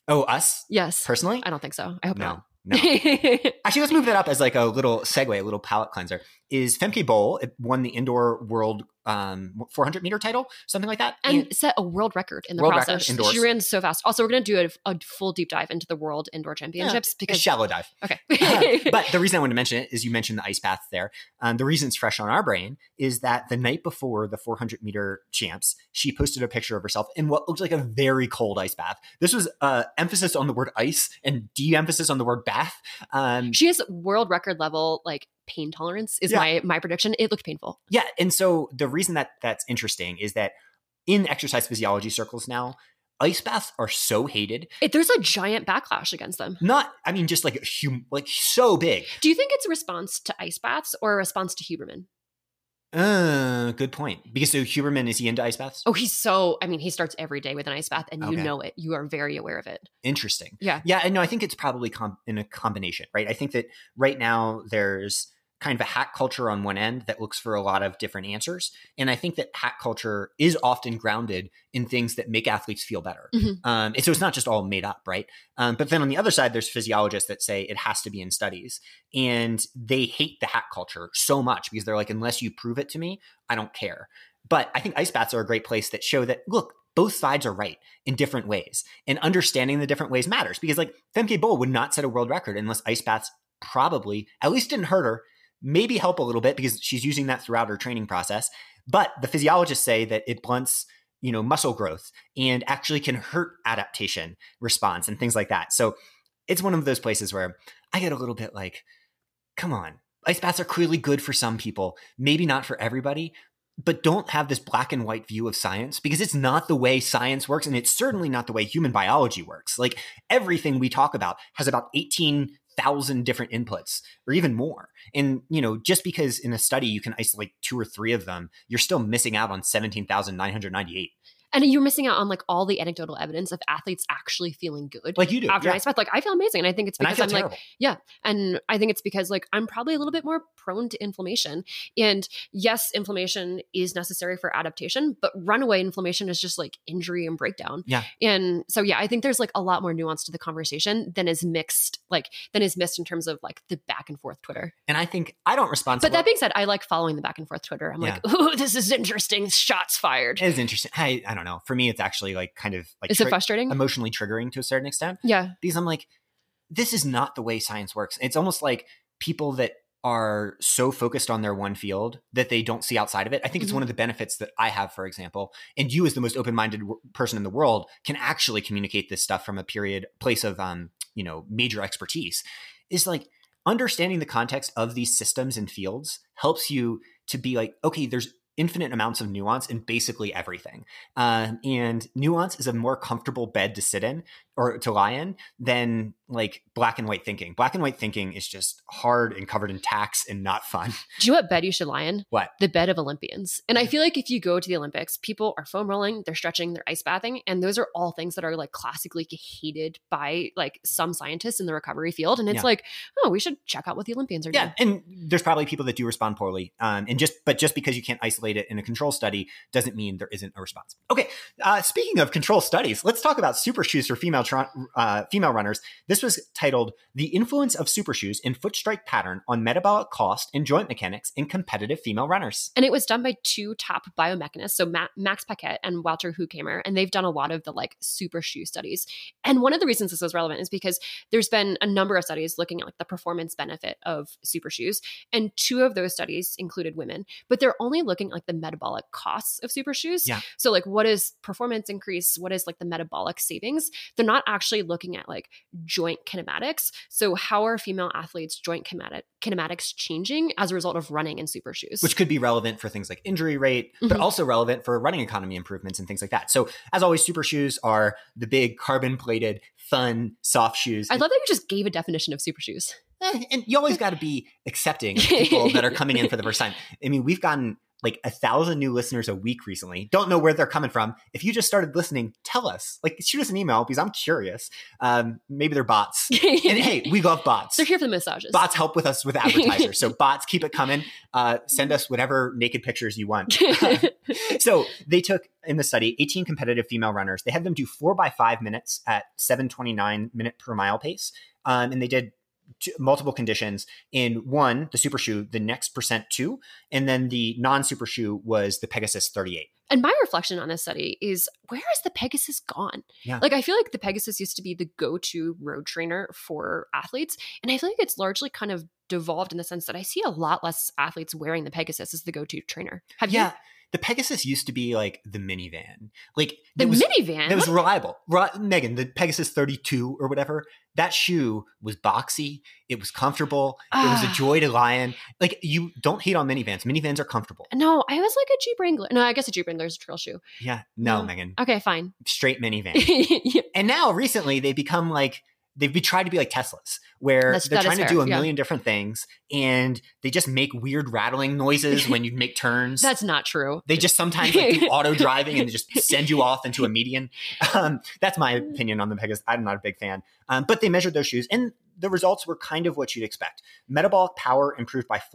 Oh, us? Yes. Personally? I don't think so. I hope not. No. Actually, let's move that up as like a little segue, a little palate cleanser. Is Femke Bol won the indoor world 400 meter title, something like that, and set a world record in the process. She ran so fast. Also, we're going to do a full deep dive into the world indoor championships because a shallow dive. Okay. But the reason I wanted to mention it is you mentioned the ice bath there. The reason it's fresh on our brain is that the night before the 400 meter champs, she posted a picture of herself in what looked like a very cold ice bath. This was emphasis on the word ice and de-emphasis on the word bath. She has world record level like pain tolerance is my prediction. It looked painful. Yeah. And so the reason that that's interesting is that in exercise physiology circles now, ice baths are so hated. There's a giant backlash against them. Just like so big. Do you think it's a response to ice baths or a response to Huberman? Good point. Because so Huberman, is he into ice baths? Oh, he starts every day with an ice bath and you know it. You are very aware of it. Interesting. Yeah. Yeah. And no, I think it's probably in a combination, right? I think that right now there's kind of a hack culture on one end that looks for a lot of different answers. And I think that hack culture is often grounded in things that make athletes feel better. Mm-hmm. And so it's not just all made up, right? But then on the other side, there's physiologists that say it has to be in studies. And they hate the hack culture so much because they're like, unless you prove it to me, I don't care. But I think ice baths are a great place that show that, look, both sides are right in different ways. And understanding the different ways matters because like Femke Bol would not set a world record unless ice baths probably, at least didn't hurt her, maybe help a little bit because she's using that throughout her training process. But the physiologists say that it blunts, muscle growth and actually can hurt adaptation response and things like that. So it's one of those places where I get a little bit like, come on, ice baths are clearly good for some people, maybe not for everybody, but don't have this black and white view of science because it's not the way science works. And it's certainly not the way human biology works. Like everything we talk about has about 18,000 different inputs or even more. And, just because in a study you can isolate 2 or 3 of them, you're still missing out on 17,998. And you're missing out on like all the anecdotal evidence of athletes actually feeling good. Like you do. After an ice bath. Like I feel amazing. And I think it's because I'm terrible. like, yeah. And I think it's because like I'm probably a little bit more prone to inflammation. And yes, inflammation is necessary for adaptation, but runaway inflammation is just like injury and breakdown. Yeah. And so, yeah, I think there's like a lot more nuance to the conversation than is missed in terms of like the back and forth Twitter. And I think I don't respond to But that being said, I like following the back and forth Twitter. I'm like, ooh, this is interesting. Shots fired. It is interesting. I don't know. For me, it's actually like kind of like is it frustrating? Emotionally triggering to a certain extent. Yeah. Because I'm like, this is not the way science works. It's almost like people that are so focused on their one field that they don't see outside of it. I think it's one of the benefits that I have, for example, and you as the most open-minded person in the world can actually communicate this stuff from a place of, major expertise is like understanding the context of these systems and fields helps you to be like, okay, there's infinite amounts of nuance in basically everything. And nuance is a more comfortable bed to sit in or to lie in than like black and white thinking. Black and white thinking is just hard and covered in tax and not fun. Do you know what bed you should lie in? What? The bed of Olympians. And I feel like if you go to the Olympics, people are foam rolling, they're stretching, they're ice bathing. And those are all things that are like classically hated by like some scientists in the recovery field. And it's like, oh, we should check out what the Olympians are doing. Yeah. And there's probably people that do respond poorly. But just because you can't isolate it in a control study doesn't mean there isn't a response. Okay. Speaking of control studies, let's talk about super shoes for female runners. This was titled "The Influence of Super Shoes in Foot Strike Pattern on Metabolic Cost and Joint Mechanics in Competitive Female Runners." And it was done by 2 top biomechanists, so Max Paquette and Walter Hukamer, and they've done a lot of the like super shoe studies. And one of the reasons this was relevant is because there's been a number of studies looking at like the performance benefit of super shoes, and 2 of those studies included women, but they're only looking at like the metabolic costs of super shoes. Yeah. So like what is performance increase? What is like the metabolic savings? They're not actually looking at like joint kinematics. So how are female athletes' joint kinematics changing as a result of running in super shoes? Which could be relevant for things like injury rate, but also relevant for running economy improvements and things like that. So as always, super shoes are the big carbon plated, fun, soft shoes. I love that you just gave a definition of super shoes. And you always got to be accepting of people that are coming in for the first time. I mean, we've gotten like 1,000 new listeners a week recently. Don't know where they're coming from. If you just started listening, tell us. Like, shoot us an email because I'm curious. Maybe they're bots. And hey, we love bots. They're here for the massages. Bots help with us with advertisers. So bots, keep it coming. Send us whatever naked pictures you want. So they took, in the study, 18 competitive female runners. They had them do 4 by 5 minutes at 7:29 minute per mile pace. And they did multiple conditions. In one, the super shoe, the next percent 2, and then the non-super shoe was the Pegasus 38. And my reflection on this study is, where has the Pegasus gone? Yeah. Like, I feel like the Pegasus used to be the go-to road trainer for athletes. And I feel like it's largely kind of devolved in the sense that I see a lot less athletes wearing the Pegasus as the go-to trainer. Have you? The Pegasus used to be like the minivan. Like minivan? It was reliable. Megan, the Pegasus 32 or whatever, that shoe was boxy. It was comfortable. It was a joy to lie in. Like, you don't hate on minivans. Minivans are comfortable. No, I was like a Jeep Wrangler. No, I guess a Jeep Wrangler is a trail shoe. Yeah. No, Megan. Okay, fine. Straight minivan. Yeah. And now recently they've become like, they've tried to be like Teslas, where they're trying to do a million different things, and they just make weird rattling noises when you make turns. That's not true. They just sometimes like do auto driving and just send you off into a median. That's my opinion on the Pegasus. I'm not a big fan. But they measured those shoes, and the results were kind of what you'd expect. Metabolic power improved by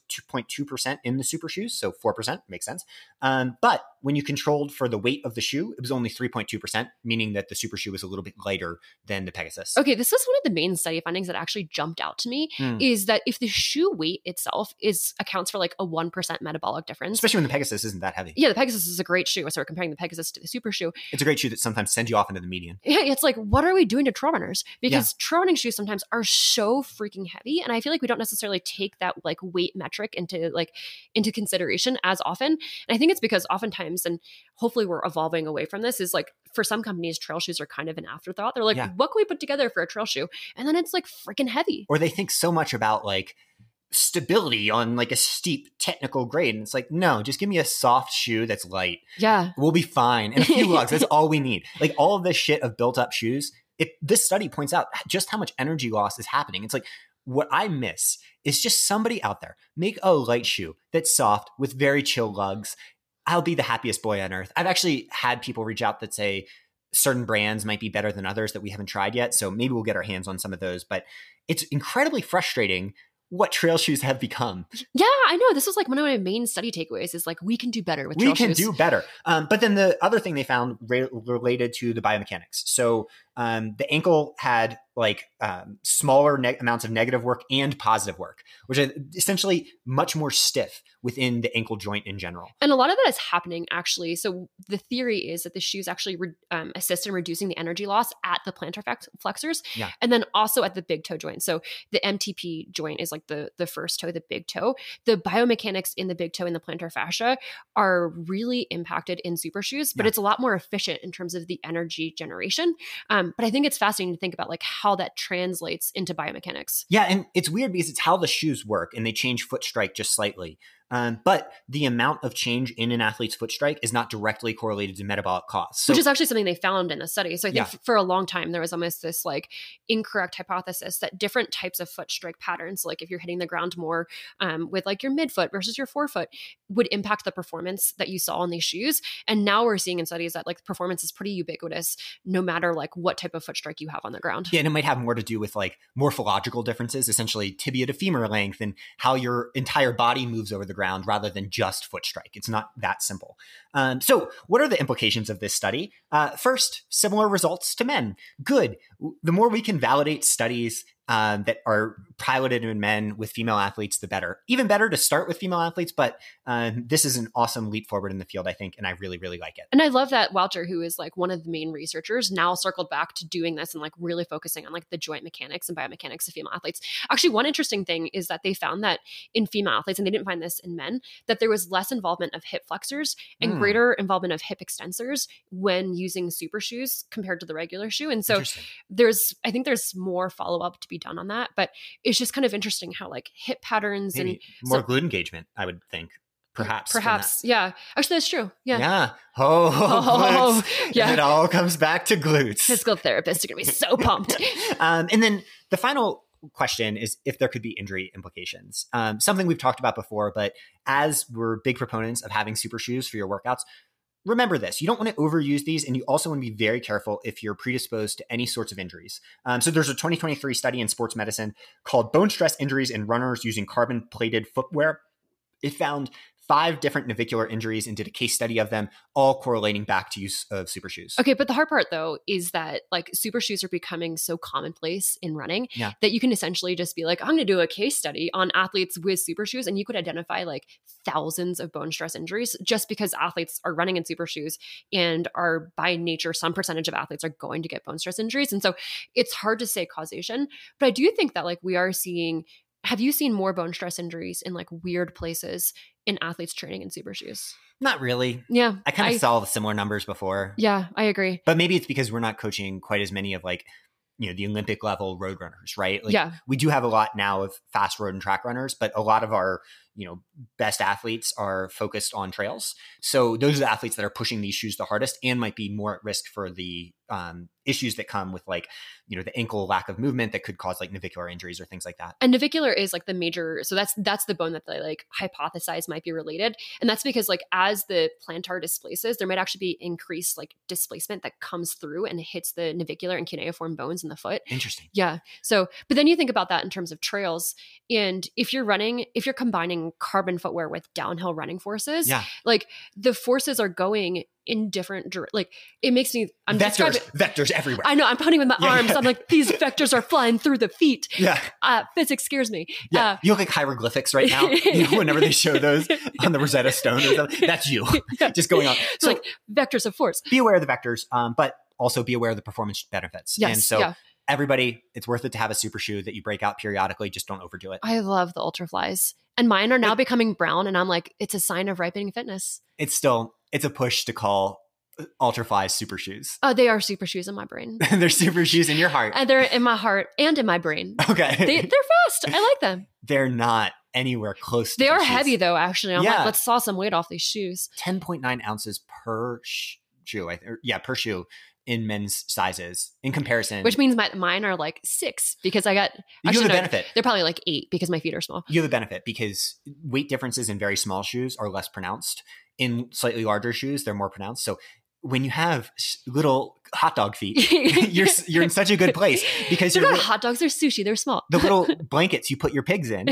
4.2% in the super shoes, so 4% makes sense. But when you controlled for the weight of the shoe, it was only 3.2%, meaning that the super shoe was a little bit lighter than the Pegasus. Okay, this is one of the main study findings that actually jumped out to me, is that if the shoe weight itself accounts for like a 1% metabolic difference. Especially when the Pegasus isn't that heavy. Yeah, the Pegasus is a great shoe. So we're comparing the Pegasus to the super shoe. It's a great shoe that sometimes sends you off into the median. Yeah, it's like, what are we doing to trail runners? Because trail running shoes sometimes are so freaking heavy, and I feel like we don't necessarily take that like weight metric into consideration as often. And I think it's because oftentimes, and hopefully we're evolving away from this, is like, for some companies, trail shoes are kind of an afterthought. They're like, what can we put together for a trail shoe? And then it's like freaking heavy. Or they think so much about like stability on like a steep technical grade, and it's like, no, just give me a soft shoe that's light. Yeah, we'll be fine. And a few lugs, that's all we need. Like, all of this shit of built up shoes, this study points out just how much energy loss is happening. It's like, what I miss is just somebody out there make a light shoe that's soft with very chill lugs. I'll be the happiest boy on earth. I've actually had people reach out that say certain brands might be better than others that we haven't tried yet. So maybe we'll get our hands on some of those. But it's incredibly frustrating what trail shoes have become. Yeah, I know. This was like one of my main study takeaways, is like, we can do better with trail shoes. We can do better. But then the other thing they found related to the biomechanics. So the ankle had like smaller amounts of negative work and positive work, which is essentially much more stiff within the ankle joint in general. And a lot of that is happening actually. So the theory is that the shoes actually assist in reducing the energy loss at the plantar flexors, and then also at the big toe joint. So the MTP joint is like the first toe, the big toe. The biomechanics in the big toe and the plantar fascia are really impacted in super shoes, but it's a lot more efficient in terms of the energy generation. But I think it's fascinating to think about like how that translates into biomechanics. Yeah, and it's weird because it's how the shoes work, and they change foot strike just slightly. But the amount of change in an athlete's foot strike is not directly correlated to metabolic costs. So, which is actually something they found in the study. So I think for a long time, there was almost this like incorrect hypothesis that different types of foot strike patterns, like if you're hitting the ground more with like your midfoot versus your forefoot, would impact the performance that you saw in these shoes. And now we're seeing in studies that like performance is pretty ubiquitous, no matter like what type of foot strike you have on the ground. Yeah, and it might have more to do with like morphological differences, essentially tibia to femur length, and how your entire body moves over the ground rather than just foot strike. It's not that simple. So what are the implications of this study? First, similar results to men. Good. The more we can validate studies that are piloted in men with female athletes, the better. Even better to start with female athletes, but this is an awesome leap forward in the field, I think, and I really, really like it. And I love that Walter, who is like one of the main researchers, now circled back to doing this and like really focusing on like the joint mechanics and biomechanics of female athletes. Actually, one interesting thing is that they found that in female athletes, and they didn't find this in men, that there was less involvement of hip flexors and greater involvement of hip extensors when using super shoes compared to the regular shoe. And so I think there's more follow-up to be done on that, but it's just kind of interesting how like hip patterns maybe and more glute engagement, I would think. Perhaps. Yeah. Actually, that's true. Yeah. Yeah. Yeah. It all comes back to glutes. Physical therapists are going to be so pumped. And then the final question is if there could be injury implications. Something we've talked about before, but as we're big proponents of having super shoes for your workouts, remember this. You don't want to overuse these, and you also want to be very careful if you're predisposed to any sorts of injuries. So there's a 2023 study in sports medicine called Bone Stress Injuries in Runners Using Carbon-Plated Footwear. It found 5 different navicular injuries and did a case study of them, all correlating back to use of super shoes. Okay, but the hard part though is that like super shoes are becoming so commonplace in running that you can essentially just be like, I'm going to do a case study on athletes with super shoes, and you could identify like thousands of bone stress injuries just because athletes are running in super shoes and are by nature, some percentage of athletes are going to get bone stress injuries. And so it's hard to say causation, but I do think that like we are seeing. Have you seen more bone stress injuries in like weird places in athletes training in super shoes? Not really. Yeah. I kind of saw the similar numbers before. Yeah, I agree. But maybe it's because we're not coaching quite as many of like, you know, the Olympic level road runners, right? Like we do have a lot now of fast road and track runners, but a lot of our, you know, best athletes are focused on trails. So those are the athletes that are pushing these shoes the hardest and might be more at risk for the issues that come with like, you know, the ankle lack of movement that could cause like navicular injuries or things like that. And navicular is like the major, so that's the bone that they like hypothesize might be related. And that's because like as the plantar displaces, there might actually be increased like displacement that comes through and hits the navicular and cuneiform bones in the foot. Interesting. Yeah. So, but then you think about that in terms of trails. And if you're combining carbon footwear with downhill running forces, like the forces are going in different, like it makes me, I'm vectors everywhere. I know, I'm pointing with my arms. I'm like, these vectors are flying through the feet. Yeah. Physics scares me. Yeah. You look like hieroglyphics right now. You know, whenever they show those on the Rosetta Stone or something, that's you just going on. So like vectors of force. Be aware of the vectors, but also be aware of the performance benefits. Yes. And so everybody, it's worth it to have a super shoe that you break out periodically. Just don't overdo it. I love the Ultraflies. And mine are now becoming brown. And I'm like, it's a sign of ripening fitness. It's a push to call Ultraflies super shoes. Oh, they are super shoes in my brain. They're super shoes in your heart. And they're in my heart and in my brain. Okay. They're fast. I like them. They're not anywhere close to They are shoes. heavy though, actually. I'm like, let's saw some weight off these shoes. 10.9 ounces per shoe. Per shoe in men's sizes in comparison. Which means mine are like 6 because I got... You have the benefit. They're probably like 8 because my feet are small. You have the benefit because weight differences in very small shoes are less pronounced. In slightly larger shoes, they're more pronounced. So when you have little hot dog feet, you're in such a good place because they're not hot dogs, they're sushi, they're small. The little blankets you put your pigs in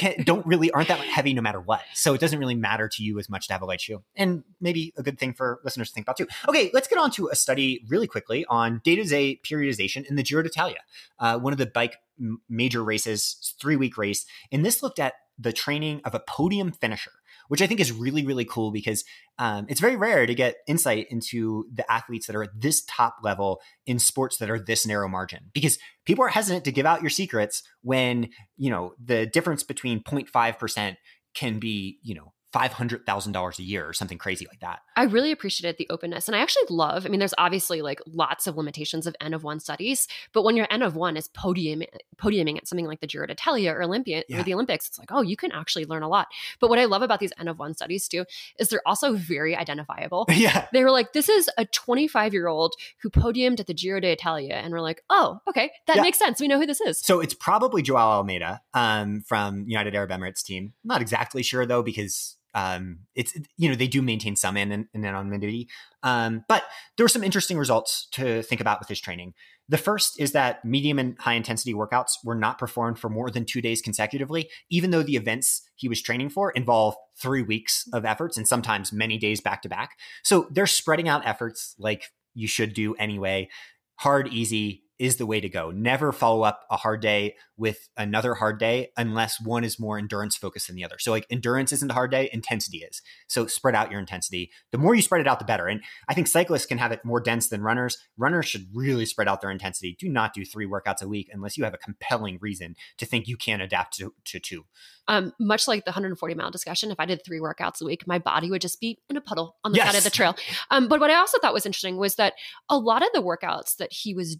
aren't that heavy no matter what. So it doesn't really matter to you as much to have a light shoe, and maybe a good thing for listeners to think about too. Okay, let's get on to a study really quickly on day-to-day periodization in the Giro d'Italia, one of the bike major races, 3-week race, and this looked at the training of a podium finisher, which I think is really, really cool because it's very rare to get insight into the athletes that are at this top level in sports that are this narrow margin, because people are hesitant to give out your secrets when, you know, the difference between 0.5% can be, you know, $500,000 a year or something crazy like that. I really appreciated the openness. And I actually there's obviously like lots of limitations of N of 1 studies, but when your N of 1 is podiuming at something like the Giro d'Italia or or the Olympics, it's like, oh, you can actually learn a lot. But what I love about these N of 1 studies too, is they're also very identifiable. Yeah. They were like, this is a 25-year-old who podiumed at the Giro d'Italia. And we're like, oh, okay, that makes sense. We know who this is. So it's probably Joao Almeida from United Arab Emirates team. I'm not exactly sure though, because it's, you know, they do maintain some anonymity. But there were some interesting results to think about with his training. The first is that medium and high intensity workouts were not performed for more than 2 days consecutively, even though the events he was training for involve 3 weeks of efforts and sometimes many days back to back. So they're spreading out efforts like you should do anyway. Hard, easy is the way to go. Never follow up a hard day with another hard day unless one is more endurance focused than the other. So like endurance isn't a hard day, intensity is. So spread out your intensity. The more you spread it out, the better. And I think cyclists can have it more dense than runners. Runners should really spread out their intensity. Do not do 3 workouts a week unless you have a compelling reason to think you can adapt to 2. Much like the 140-mile discussion, if I did 3 workouts a week, my body would just be in a puddle on the side of the trail. But what I also thought was interesting was that a lot of the workouts that he was doing were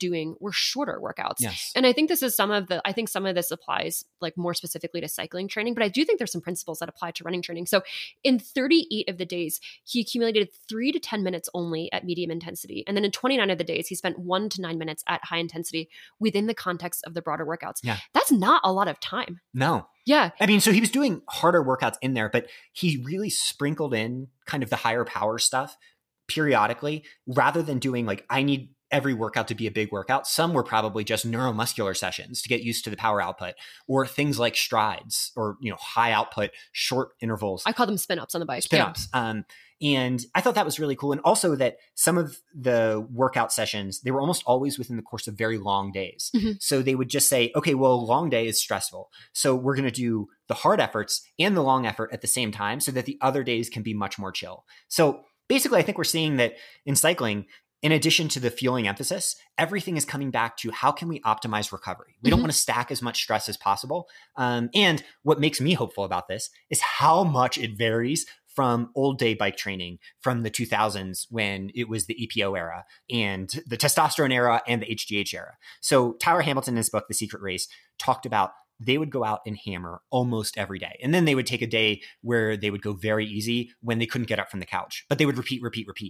were shorter workouts. Yes. And I think this is some of this applies like more specifically to cycling training, but I do think there's some principles that apply to running training. So in 38 of the days, he accumulated 3 to 10 minutes only at medium intensity. And then in 29 of the days, he spent 1 to 9 minutes at high intensity within the context of the broader workouts. Yeah. That's not a lot of time. No. Yeah. I mean, so he was doing harder workouts in there, but he really sprinkled in kind of the higher power stuff periodically rather than doing like, I need every workout to be a big workout. Some were probably just neuromuscular sessions to get used to the power output, or things like strides or, high output, short intervals. I call them spin ups on the bike. Spin ups. Yeah. And I thought that was really cool. And also that some of the workout sessions, they were almost always within the course of very long days. Mm-hmm. So they would just say, okay, well, a long day is stressful. So we're going to do the hard efforts and the long effort at the same time so that the other days can be much more chill. So basically, I think we're seeing that in cycling, in addition to the fueling emphasis, everything is coming back to how can we optimize recovery? We don't want to stack as much stress as possible. And what makes me hopeful about this is how much it varies from old day bike training from the 2000s when it was the EPO era and the testosterone era and the HGH era. So Tyler Hamilton in his book, The Secret Race, talked about they would go out and hammer almost every day. And then they would take a day where they would go very easy when they couldn't get up from the couch, but they would repeat.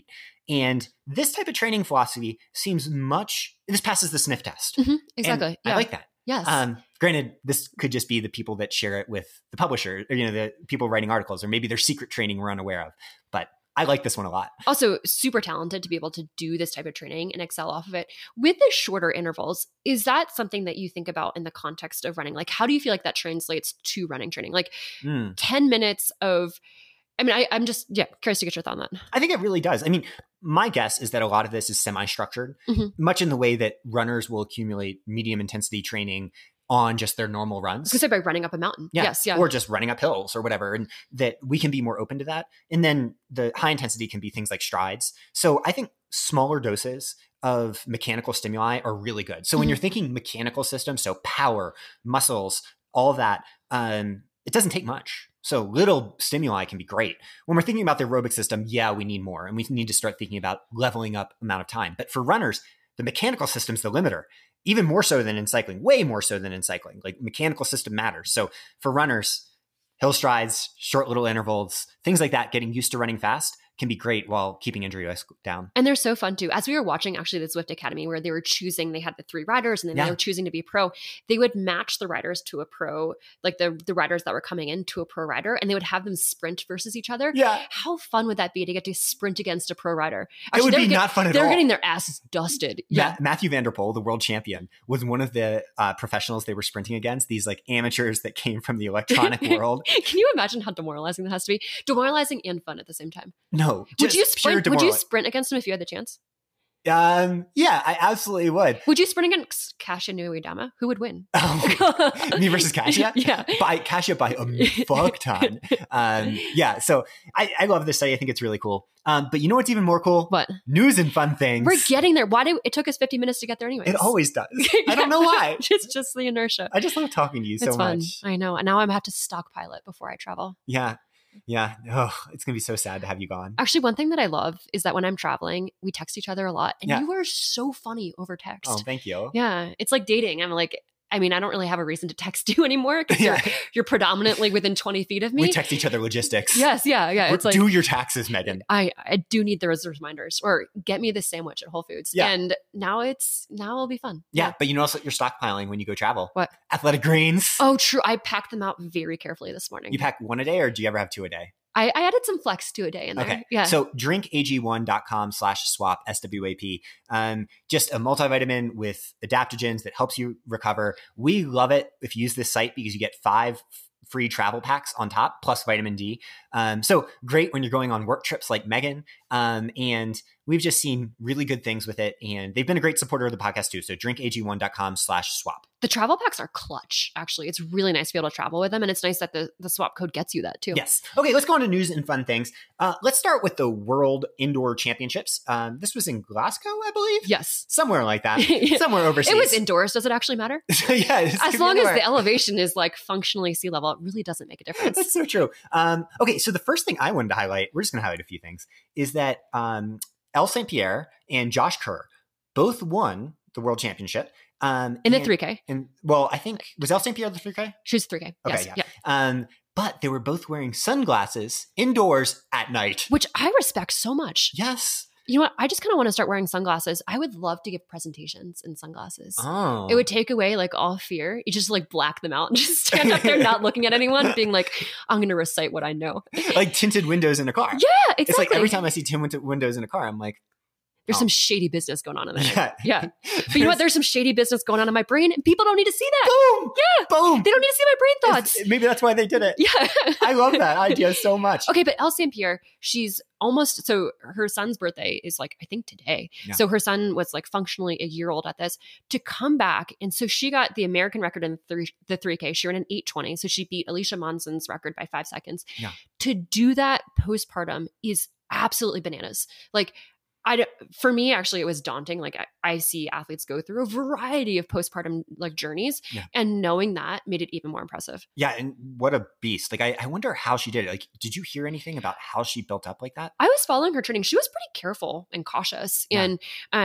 And this type of training philosophy this passes the sniff test. Mm-hmm, exactly. Yeah. I like that. Yes. Granted, this could just be the people that share it with the publisher or, the people writing articles, or maybe there's secret training we're unaware of, but I like this one a lot. Also, super talented to be able to do this type of training and excel off of it. With the shorter intervals, is that something that you think about in the context of running? Like, how do you feel like that translates to running training? Like 10 minutes of, I'm just curious to get your thought on that. I think it really does. I mean, my guess is that a lot of this is semi-structured, much in the way that runners will accumulate medium intensity training on just their normal runs. I was going to say by running up a mountain. Yeah. Yes, yeah. Or just running up hills or whatever. And that we can be more open to that. And then the high intensity can be things like strides. So I think smaller doses of mechanical stimuli are really good. So when you're thinking mechanical systems, so power, muscles, all that, it doesn't take much. So little stimuli can be great. When we're thinking about the aerobic system, we need more. And we need to start thinking about leveling up amount of time. But for runners, the mechanical system's the limiter. Even more so than in cycling, way more so than in cycling. Like mechanical system matters. So for runners, hill strides, short little intervals, things like that, getting used to running fast can be great while keeping injury risk down. And they're so fun too. As we were watching actually the Zwift Academy where they had the 3 riders and then they were choosing to be pro, they would match the riders to a pro, like the riders that were coming in to a pro rider, and they would have them sprint versus each other. Yeah. How fun would that be to get to sprint against a pro rider? Actually, it would be not fun at all. They're getting their asses dusted. Yeah. Matthew van der Poel, the world champion, was one of the professionals they were sprinting against, these like amateurs that came from the electronic world. Can you imagine how demoralizing that has to be? Demoralizing and fun at the same time. No. Would you sprint against him if you had the chance? Yeah, I absolutely would. Would you sprint against Kasia Uedama? Who would win? Me versus Kasia? Yeah. Kasia by a fuck ton. So I love this study. I think it's really cool. But you know what's even more cool? What? News and fun things. We're getting there. It took us 50 minutes to get there anyways. It always does. I don't know why. It's just the inertia. I just love talking to you so fun. much. I know. And now I'm going to have to stockpile it before I travel. Yeah. Yeah. Oh, it's going to be so sad to have you gone. Actually, one thing that I love is that when I'm traveling, we text each other a lot. And you are so funny over text. Oh, thank you. Yeah. It's like dating. I'm like, I don't really have a reason to text you anymore because you're predominantly within 20 feet of me. We text each other logistics. Yes. Yeah. It's like, do your taxes, Megan. I do need those reminders, or get me the sandwich at Whole Foods. Yeah. And now it'll be fun. Yeah. But you know what you're stockpiling when you go travel? What? Athletic greens. Oh, true. I packed them out very carefully this morning. You pack 1 a day, or do you ever have 2 a day? I added some flex to a day in there. Okay. Yeah. So drinkag1.com/swap, SWAP. Just a multivitamin with adaptogens that helps you recover. We love it if you use this site because you get 5 free travel packs on top, plus vitamin D. So great when you're going on work trips like Megan. And we've just seen really good things with it. And they've been a great supporter of the podcast too. So drinkag1.com/swap. The travel packs are clutch, actually. It's really nice to be able to travel with them. And it's nice that the swap code gets you that too. Yes. Okay, let's go on to news and fun things. Let's start with the World Indoor Championships. This was in Glasgow, I believe? Yes. Somewhere like that. Somewhere overseas. It was indoors. Does it actually matter? Yeah. As long as the elevation is like functionally sea level, it really doesn't make a difference. That's so true. Okay, so the first thing I wanted to highlight, we're just going to highlight a few things, is that Elle St. Pierre and Josh Kerr both won the world championship. In the 3K. And well, I think, was Elle St. Pierre the 3K? She was 3K. Okay, yes. Yeah. But they were both wearing sunglasses indoors at night. Which I respect so much. Yes. You know what? I just kind of want to start wearing sunglasses. I would love to give presentations in sunglasses. Oh. It would take away like all fear. You just like black them out and just stand up there not looking at anyone, being like, I'm going to recite what I know. Like tinted windows in a car. Yeah, exactly. It's like every time I see tinted windows in a car, I'm like, there's some shady business going on in there. Yeah. But you know what? There's some shady business going on in my brain, and people don't need to see that. Boom. Yeah. Boom. They don't need to see my brain thoughts. Maybe that's why they did it. Yeah. I love that idea so much. Okay, but Elle St. Pierre, she's almost, so her son's birthday is like, I think today. Yeah. So her son was like functionally a year old at this, to come back. And so she got the American record in the 3K. She ran an 8:20. So she beat Alicia Monson's record by 5 seconds. Yeah. To do that postpartum is absolutely bananas. Like, for me, actually, it was daunting. Like I see athletes go through a variety of postpartum like journeys, and knowing that made it even more impressive. Yeah, and what a beast! Like I wonder how she did it. Like, did you hear anything about how she built up like that? I was following her training. She was pretty careful and cautious, and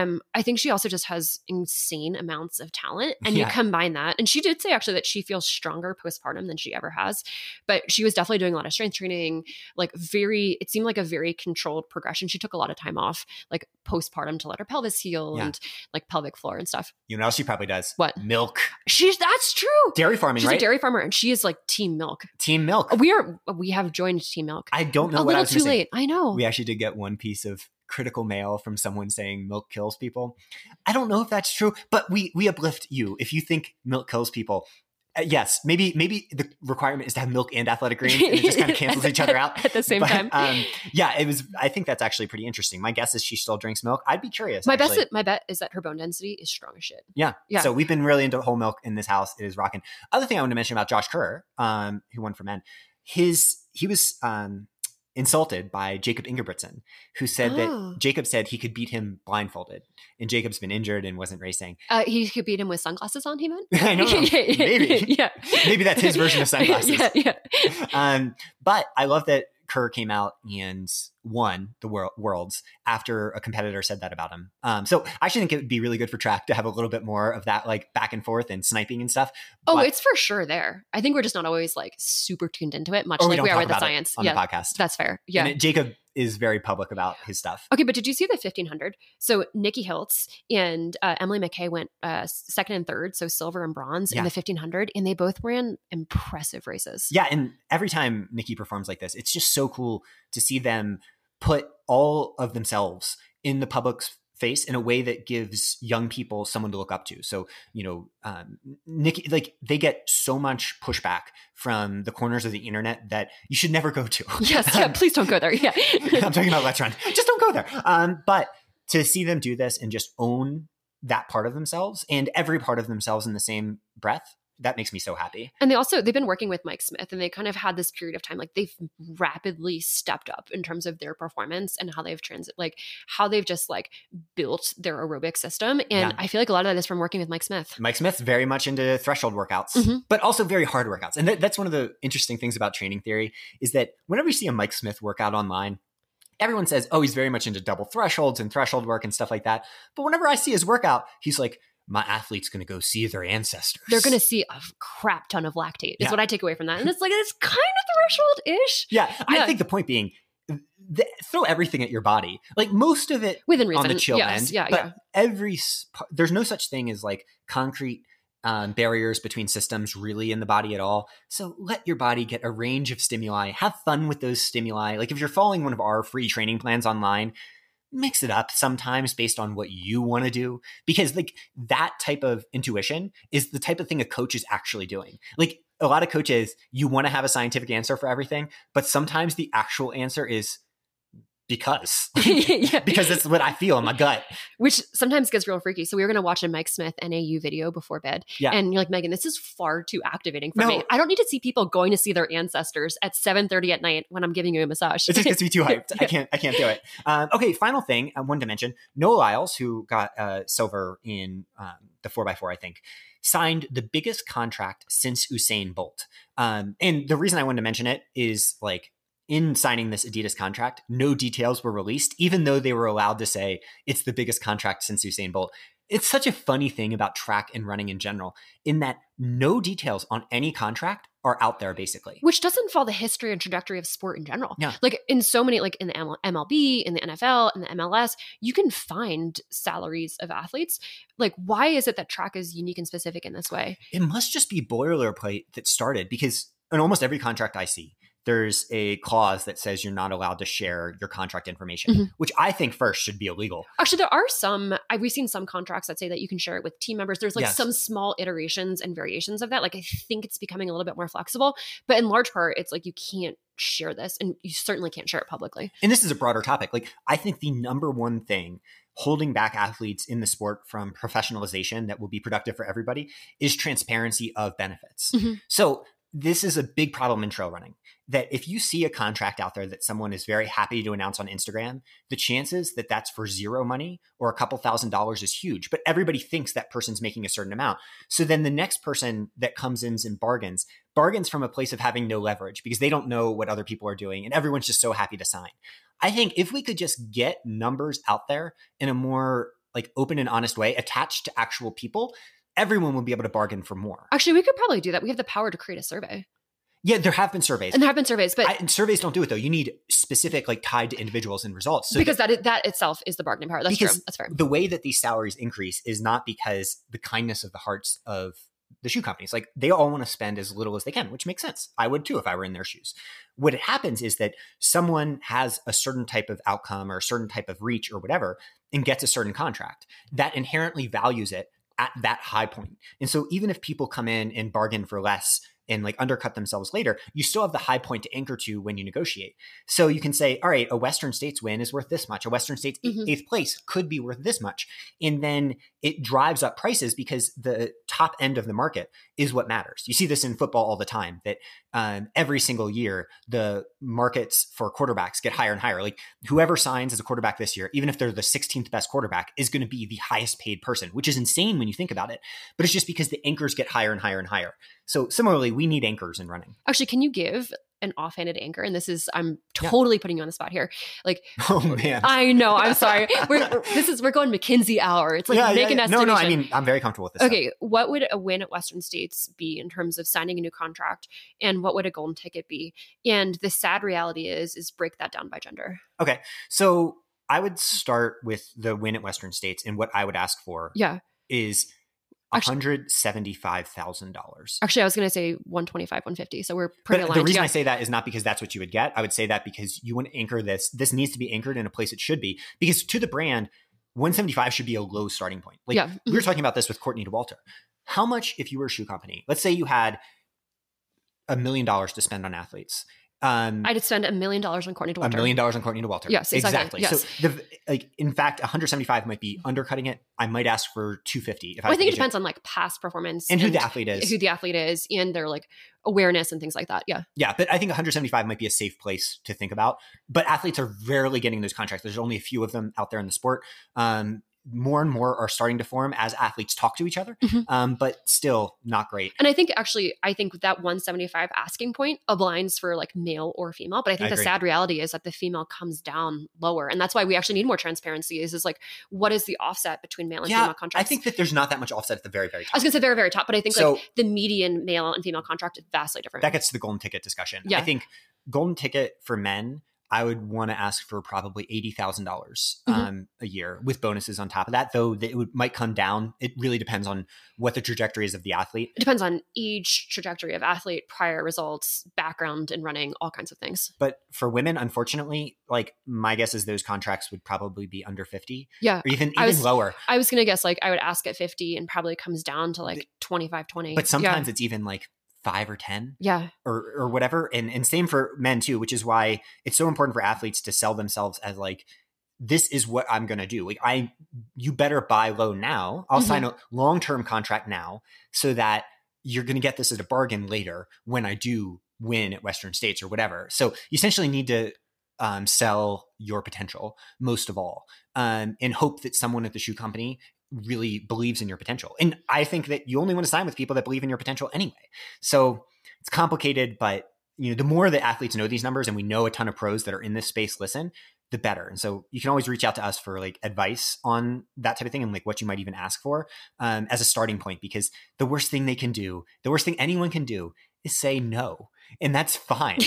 I think she also just has insane amounts of talent. And you combine that, and she did say actually that she feels stronger postpartum than she ever has. But she was definitely doing a lot of strength training. Like it seemed like a very controlled progression. She took a lot of time off, like postpartum, to let her pelvis heal and like pelvic floor and stuff. You know what else she probably does? What? Milk. That's true. Dairy farming, She's right? a dairy farmer, and she is like team milk. Team milk. We have joined team milk. I don't know a what I little was too missing. late. I know. We actually did get one piece of critical mail from someone saying milk kills people. I don't know if that's true, but we uplift you if you think milk kills people. Yes, maybe the requirement is to have milk and Athletic Greens, and it just kind of cancels each other out at the same time. Yeah, it was. I think that's actually pretty interesting. My guess is she still drinks milk. I'd be curious. My bet is that her bone density is strong as shit. Yeah. So we've been really into whole milk in this house. It is rocking. Other thing I want to mention about Josh Kerr, who won for men, he was insulted by Jacob Ingebrigtsen, who said that Jacob said he could beat him blindfolded, and Jacob's been injured and wasn't racing. He could beat him with sunglasses on, he meant? I know. Maybe. Maybe that's his version of sunglasses. But I love that Kerr came out and won the Worlds after a competitor said that about him. So I actually think it would be really good for track to have a little bit more of that, like back and forth and sniping and stuff. Oh, it's for sure there. I think we're just not always like super tuned into it, much like we are with the science. On the podcast. That's fair. Yeah. And Jacob is very public about his stuff. Okay, but did you see the 1500? So Nikki Hiltz and Emily McKay went second and third, so silver and bronze in the 1500, and they both ran impressive races. Yeah, and every time Nikki performs like this, it's just so cool to see them put all of themselves in the public's face in a way that gives young people someone to look up to. So, Nikki, like they get so much pushback from the corners of the internet that you should never go to. Yes. Yeah. Please don't go there. Yeah. I'm talking about Let's Run. Just don't go there. But to see them do this and just own that part of themselves and every part of themselves in the same breath, that makes me so happy. And they've been working with Mike Smith, and they kind of had this period of time, like they've rapidly stepped up in terms of their performance and how they've how they've just like built their aerobic system. And I feel like a lot of that is from working with Mike Smith. Mike Smith's very much into threshold workouts, but also very hard workouts. And that's one of the interesting things about training theory is that whenever you see a Mike Smith workout online, everyone says, oh, he's very much into double thresholds and threshold work and stuff like that. But whenever I see his workout, he's like, my athlete's going to go see their ancestors. They're going to see a crap ton of lactate is what I take away from that. And it's like, it's kind of threshold-ish. Yeah. I think the point being, throw everything at your body. Like most of it within reason. On the chill end. Yeah, but there's no such thing as like concrete barriers between systems really in the body at all. So let your body get a range of stimuli. Have fun with those stimuli. Like if you're following one of our free training plans online, mix it up sometimes based on what you want to do, because like that type of intuition is the type of thing a coach is actually doing. Like a lot of coaches, you want to have a scientific answer for everything, but sometimes the actual answer is because it's what I feel in my gut, which sometimes gets real freaky. So we were going to watch a Mike Smith NAU video before bed, and you're like, Megan, this is far too activating for me. I don't need to see people going to see their ancestors at 7:30 at night when I'm giving you a massage. It just gets me too hyped. I can't do it. Okay, final thing I wanted to mention: Noah Lyles, who got silver in the 4x4, I think, signed the biggest contract since Usain Bolt. And the reason I wanted to mention it is like, in signing this Adidas contract, no details were released, even though they were allowed to say it's the biggest contract since Usain Bolt. It's such a funny thing about track and running in general, in that no details on any contract are out there, basically. Which doesn't follow the history and trajectory of sport in general. Yeah. Like in so many, like in the MLB, in the NFL, in the MLS, you can find salaries of athletes. Like, why is it that track is unique and specific in this way? It must just be boilerplate that started, because in almost every contract I see, there's a clause that says you're not allowed to share your contract information, which I think first should be illegal. Actually, there are some, we've seen some contracts that say that you can share it with team members. There's like some small iterations and variations of that. Like, I think it's becoming a little bit more flexible, but in large part, it's like you can't share this, and you certainly can't share it publicly. And this is a broader topic. Like, I think the number one thing holding back athletes in the sport from professionalization that will be productive for everybody is transparency of benefits. So this is a big problem in trail running, that if you see a contract out there that someone is very happy to announce on Instagram, the chances that that's for zero money or a couple $1,000s is huge, but everybody thinks that person's making a certain amount. So then the next person that comes in and bargains from a place of having no leverage, because they don't know what other people are doing, and everyone's just so happy to sign. I think if we could just get numbers out there in a more like open and honest way, attached to actual people, everyone will be able to bargain for more. Actually, we could probably do that. We have the power to create a survey. Yeah, there have been surveys. And there have been surveys, but surveys don't do it though. You need specific, like tied to individuals and results. So because that itself is the bargaining power. That's true. That's fair. The way that these salaries increase is not because the kindness of the hearts of the shoe companies. Like, they all want to spend as little as they can, which makes sense. I would too if I were in their shoes. What happens is that someone has a certain type of outcome or a certain type of reach or whatever and gets a certain contract that inherently values it at that high point. And so even if people come in and bargain for less and like undercut themselves later, you still have the high point to anchor to when you negotiate. So you can say, all right, a Western States win is worth this much. A Western States eighth place could be worth this much. And then it drives up prices because the top end of the market is what matters. You see this in football all the time, that every single year, the markets for quarterbacks get higher and higher. Like, whoever signs as a quarterback this year, even if they're the 16th best quarterback, is going to be the highest paid person, which is insane when you think about it. But it's just because the anchors get higher and higher and higher. So similarly, we need anchors in running. Actually, can you give an offhanded anchor? And this is, I'm totally putting you on the spot here. Like, oh man, I know, I'm sorry. We're going McKinsey hour. It's like make an estimation. No, I mean, I'm very comfortable with this. Okay. What would a win at Western States be in terms of signing a new contract? And what would a golden ticket be? And the sad reality is break that down by gender. Okay. So I would start with the win at Western States, and what I would ask for is $175,000. Actually, I was going to say 125, 150. So we're pretty aligned. The reason I say that is not because that's what you would get. I would say that because you want to anchor this. This needs to be anchored in a place it should be, because to the brand, 175 should be a low starting point. Like we were talking about this with Courtney DeWalter. How much, if you were a shoe company, let's say you had $1 million to spend on athletes. I'd spend $1 million on Courtney DeWalter. $1 million on Courtney DeWalter. Yes, exactly. Yes. So in fact, 175 might be undercutting it. I might ask for 250. I think it depends on like past performance and who the athlete is, and their like awareness and things like that. Yeah. Yeah. But I think 175 might be a safe place to think about, but athletes are rarely getting those contracts. There's only a few of them out there in the sport. More and more are starting to form as athletes talk to each other, but still not great. And I think that 175 asking point aligns for like male or female, but I think the sad reality is that the female comes down lower. And that's why we actually need more transparency is like, what is the offset between male and female contracts? I think that there's not that much offset at the very, very top. I was going to say very, very top, but I think like the median male and female contract is vastly different. That gets to the golden ticket discussion. Yeah. I think golden ticket for men, I would want to ask for probably $80,000 a year with bonuses on top of that, though might come down. It really depends on what the trajectory is of the athlete. It depends on age, trajectory of athlete, prior results, background in running, all kinds of things. But for women, unfortunately, like my guess is those contracts would probably be under 50. Yeah. Or even lower. I was going to guess like I would ask at 50 and probably comes down to like 25, 20. But sometimes it's even like 5 or 10 or whatever. And same for men too, which is why it's so important for athletes to sell themselves as like, this is what I'm going to do. Like you better buy low now. I'll sign a long-term contract now so that you're going to get this at a bargain later when I do win at Western States or whatever. So you essentially need to sell your potential most of all, and hope that someone at the shoe company really believes in your potential. And I think that you only want to sign with people that believe in your potential anyway. So it's complicated, but the more that athletes know these numbers, and we know a ton of pros that are in this space listen, the better. And so you can always reach out to us for like advice on that type of thing and like what you might even ask for as a starting point, because the worst thing anyone can do is say no. And that's fine.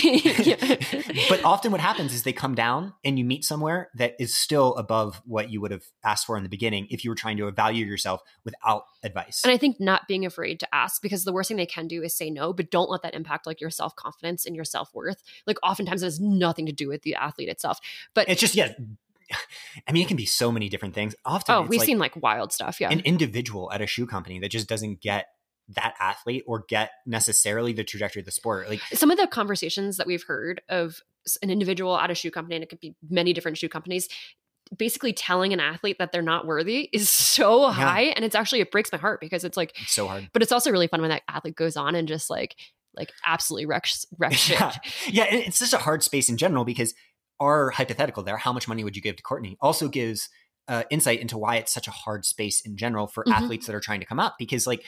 But often what happens is they come down and you meet somewhere that is still above what you would have asked for in the beginning if you were trying to evaluate yourself without advice. And I think not being afraid to ask, because the worst thing they can do is say no, but don't let that impact like your self-confidence and your self-worth. Like oftentimes it has nothing to do with the athlete itself. But it's just, I mean, it can be so many different things. Often we've seen like wild stuff. Yeah. An individual at a shoe company that just doesn't get that athlete or get necessarily the trajectory of the sport. Like some of the conversations that we've heard of an individual at a shoe company, and it could be many different shoe companies, basically telling an athlete that they're not worthy is so high. And it breaks my heart, because it's like, it's so hard. But it's also really fun when that athlete goes on and just like absolutely wrecks shit. Yeah. And it's just a hard space in general, because our hypothetical there, how much money would you give to Courtney, also gives insight into why it's such a hard space in general for athletes that are trying to come up. Because like,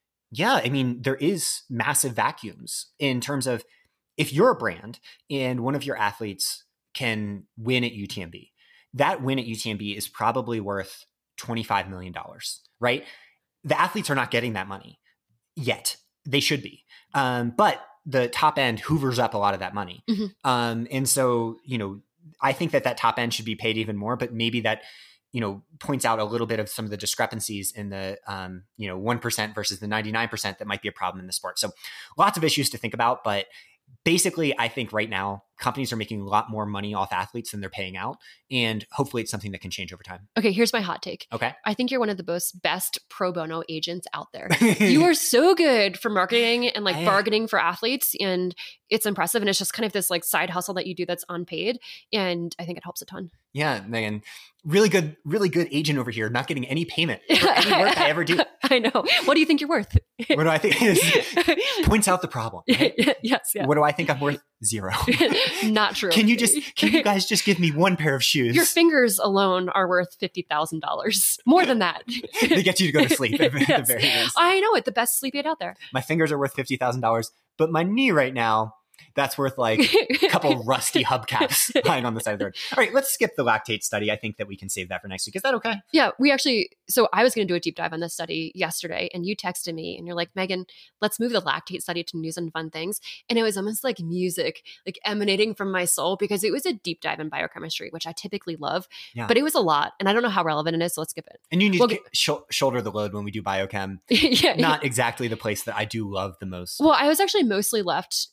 I mean, there is massive vacuums in terms of if you're a brand and one of your athletes can win at UTMB, that win at UTMB is probably worth $25 million, right? The athletes are not getting that money yet. They should be. But the top end hoovers up a lot of that money. And so, I think that top end should be paid even more, but maybe that, points out a little bit of some of the discrepancies in the, 1% versus the 99% that might be a problem in the sport. So lots of issues to think about, but basically I think right now companies are making a lot more money off athletes than they're paying out. And hopefully it's something that can change over time. Okay. Here's my hot take. Okay. I think you're one of the best pro bono agents out there. You are so good for marketing and like bargaining for athletes. And it's impressive. And it's just kind of this like side hustle that you do that's unpaid. And I think it helps a ton. Yeah, Megan, really good agent over here, not getting any payment for any work I ever do. I know. What do you think you're worth? What do I think? Points out the problem. Right? Yes. Yeah. What do I think I'm worth? Zero. Not true. Can you guys just give me one pair of shoes? Your fingers alone are worth $50,000. More than that. They get you to go to sleep at the very least. I know it. The best sleep aid out there. My fingers are worth $50,000, but my knee right now, that's worth like a couple rusty hubcaps lying on the side of the road. All right, let's skip the lactate study. I think that we can save that for next week. Is that okay? Yeah, so I was going to do a deep dive on this study yesterday, and you texted me and you're like, Megan, let's move the lactate study to news and fun things. And it was almost like music, like emanating from my soul, because it was a deep dive in biochemistry, which I typically love, but it was a lot. And I don't know how relevant it is, so let's skip it. And you need to shoulder the load when we do biochem. Not exactly the place that I do love the most. Well, I was actually mostly left,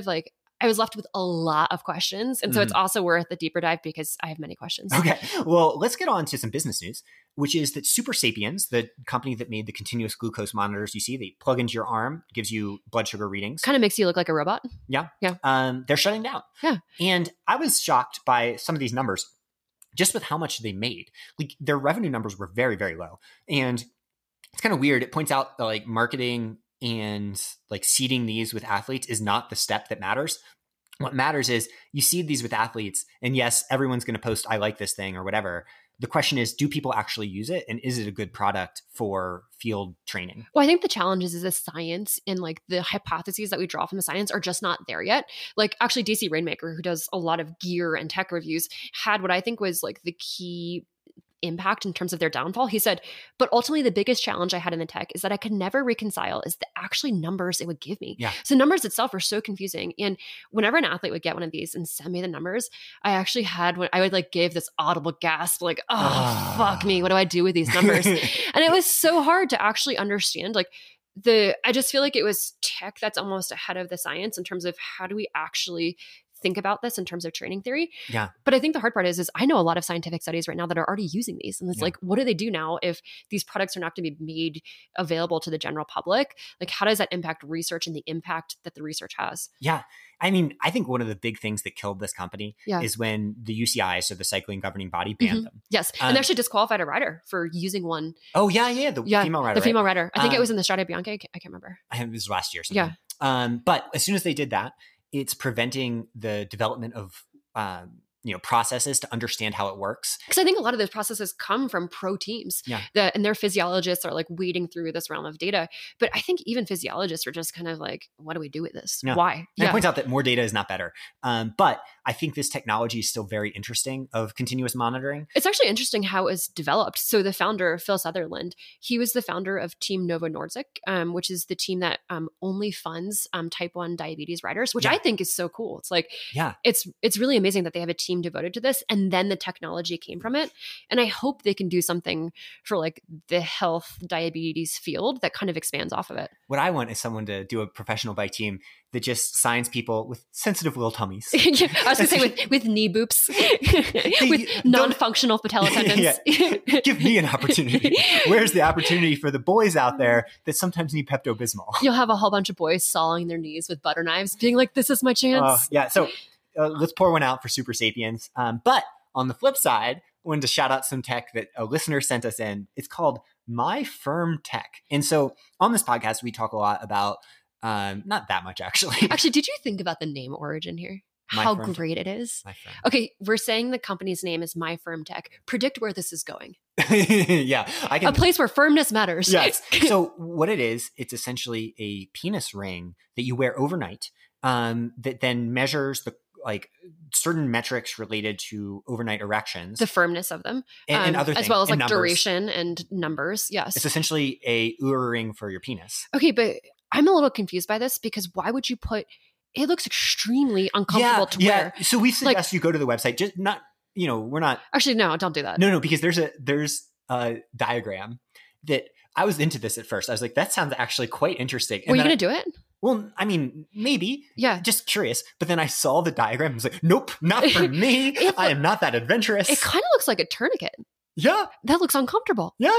I was left with a lot of questions. And so it's also worth a deeper dive because I have many questions. Okay. Well, let's get on to some business news, which is that Super Sapiens, the company that made the continuous glucose monitors you see, they plug into your arm, gives you blood sugar readings. Kind of makes you look like a robot. Yeah. Yeah. They're shutting down. Yeah. And I was shocked by some of these numbers, just with how much they made. Like their revenue numbers were very, very low. And it's kind of weird. It points out that like marketing and like seeding these with athletes is not the step that matters. What matters is you seed these with athletes, and yes, everyone's going to post, I like this thing or whatever. The question is, do people actually use it? And is it a good product for field training? Well, I think the challenge is the science and like the hypotheses that we draw from the science are just not there yet. Like actually DC Rainmaker, who does a lot of gear and tech reviews, had what I think was like the key impact in terms of their downfall. He said, but ultimately the biggest challenge I had in the tech is that I could never reconcile is the actually numbers it would give me. Yeah. So numbers itself are so confusing. And whenever an athlete would get one of these and send me the numbers, I actually had when I would like give this audible gasp, like, fuck me. What do I do with these numbers? And it was so hard to actually understand like I just feel like it was tech that's almost ahead of the science in terms of how do we actually think about this in terms of training theory. Yeah. But I think the hard part is I know a lot of scientific studies right now that are already using these. And it's like, what do they do now if these products are not going to be made available to the general public? Like, how does that impact research and the impact that the research has? Yeah. I mean, I think one of the big things that killed this company is when the UCI, so the cycling governing body, banned them. Yes. And they actually disqualified a rider for using one. Oh, yeah. The female rider. The female rider. I think it was in the Strade Bianche. I can't remember. It was last year or something. Yeah. But as soon as they did that, it's preventing the development of processes to understand how it works. Because I think a lot of those processes come from pro teams and their physiologists are like wading through this realm of data. But I think even physiologists are just kind of like, what do we do with this? Yeah. Why? And it points out that more data is not better. But I think this technology is still very interesting of continuous monitoring. It's actually interesting how it's developed. So the founder, Phil Sutherland, he was the founder of Team Novo Nordisk, which is the team that only funds type 1 diabetes riders, which I think is so cool. It's like, it's really amazing that they have a team devoted to this, and then the technology came from it. And I hope they can do something for like the health diabetes field that kind of expands off of it. What I want is someone to do a professional bike team that just signs people with sensitive little tummies. I was going to say with knee boops, with non-functional patella tendons. Give me an opportunity. Where's the opportunity for the boys out there that sometimes need Pepto-Bismol? You'll have a whole bunch of boys sawing their knees with butter knives, being like, this is my chance. So let's pour one out for Super Sapiens. But on the flip side, I wanted to shout out some tech that a listener sent us in. It's called MyFirmTech. And so on this podcast, we talk a lot about, not that much actually. Actually, did you think about the name origin here? How great it is. Okay, we're saying the company's name is MyFirmTech. Predict where this is going. I can. A place where firmness matters. Yes. So what it is, it's essentially a penis ring that you wear overnight that then measures the certain metrics related to overnight erections, the firmness of them, and other things, as well as like numbers. Duration and numbers. Yes, it's essentially a Oura ring for your penis. Okay, but I'm a little confused by this because why would you put? It looks extremely uncomfortable to wear. So we suggest you go to the website. Just not, we're not. Actually, no, don't do that. No, because there's a diagram that I was into this at first. I was like, that sounds actually quite interesting. Were you going to do it? Well, I mean, maybe. Yeah. Just curious. But then I saw the diagram. I was like, nope, not for me. I am not that adventurous. It kind of looks like a tourniquet. Yeah. That looks uncomfortable. Yeah.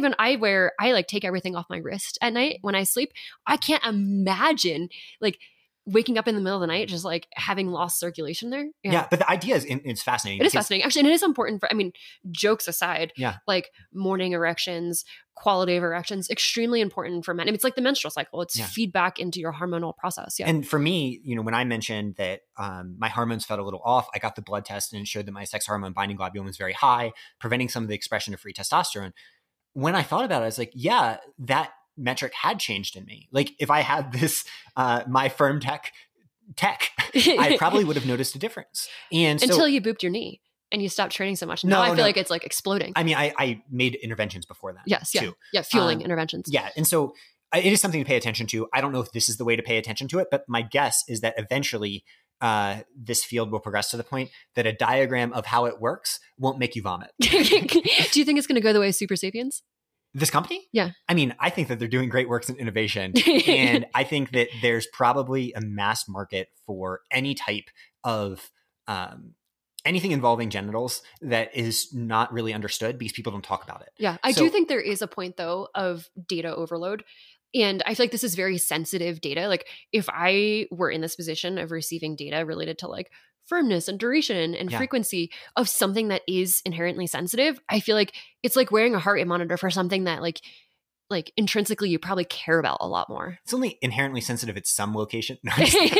I take everything off my wrist at night when I sleep. I can't imagine waking up in the middle of the night, just like having lost circulation there. Yeah. But the idea is, it's fascinating. It is fascinating. Actually, and it is important jokes aside, yeah, like morning erections, quality of erections, extremely important for men. It's like the menstrual cycle. It's feedback into your hormonal process. Yeah. And for me, when I mentioned that my hormones felt a little off, I got the blood test and it showed that my sex hormone binding globulin was very high, preventing some of the expression of free testosterone. When I thought about it, I was like, yeah, that metric had changed in me. Like if I had this MyFirmTech tech, I probably would have noticed a difference. And until you booped your knee and you stopped training so much. Now I feel like it's like exploding. I mean, I made interventions before that. Yes, too. Yeah, fueling interventions. Yeah, and so it is something to pay attention to. I don't know if this is the way to pay attention to it, but my guess is that eventually this field will progress to the point that a diagram of how it works won't make you vomit. Do you think it's going to go the way of Super Sapiens? This company? Yeah. I mean, I think that they're doing great works in innovation. And I think that there's probably a mass market for any type of anything involving genitals that is not really understood because people don't talk about it. Yeah. I do think there is a point, though, of data overload. And I feel like this is very sensitive data. Like if I were in this position of receiving data related to like firmness and duration and frequency of something that is inherently sensitive, I feel like it's like wearing a heart rate monitor for something that like intrinsically you probably care about a lot more. It's only inherently sensitive at some location. No,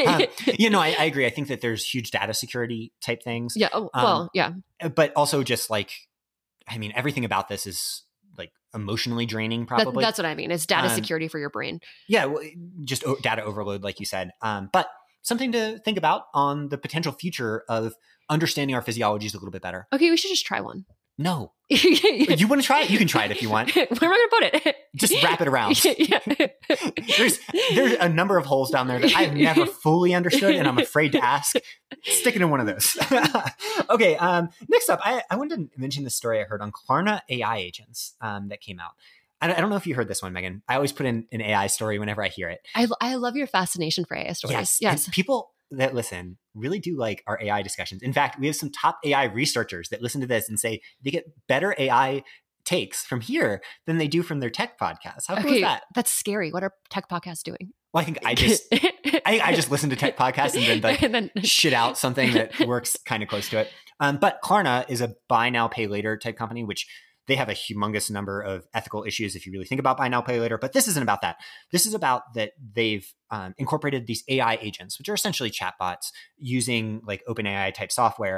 I agree. I think that there's huge data security type things. Yeah. Oh, well, yeah. But also just everything about this is like emotionally draining probably. That's what I mean. It's data security for your brain. Yeah. Well, just data overload, like you said. But something to think about on the potential future of understanding our physiologies a little bit better. Okay, we should just try one. No. You want to try it? You can try it if you want. Where am I going to put it? Just wrap it around. There's a number of holes down there that I've never fully understood and I'm afraid to ask. Stick it in one of those. Okay, next up, I wanted to mention this story I heard on Klarna AI agents that came out. I don't know if you heard this one, Megan. I always put in an AI story whenever I hear it. I love your fascination for AI stories. Yes. People that listen really do like our AI discussions. In fact, we have some top AI researchers that listen to this and say they get better AI takes from here than they do from their tech podcasts. How cool is that? That's scary. What are tech podcasts doing? Well, I think I just listen to tech podcasts and then shit out something that works kind of close to it. But Klarna is a buy now, pay later type company, which they have a humongous number of ethical issues if you really think about buy now, pay later. But this isn't about that. This is about that they've incorporated these AI agents, which are essentially chatbots using like OpenAI type software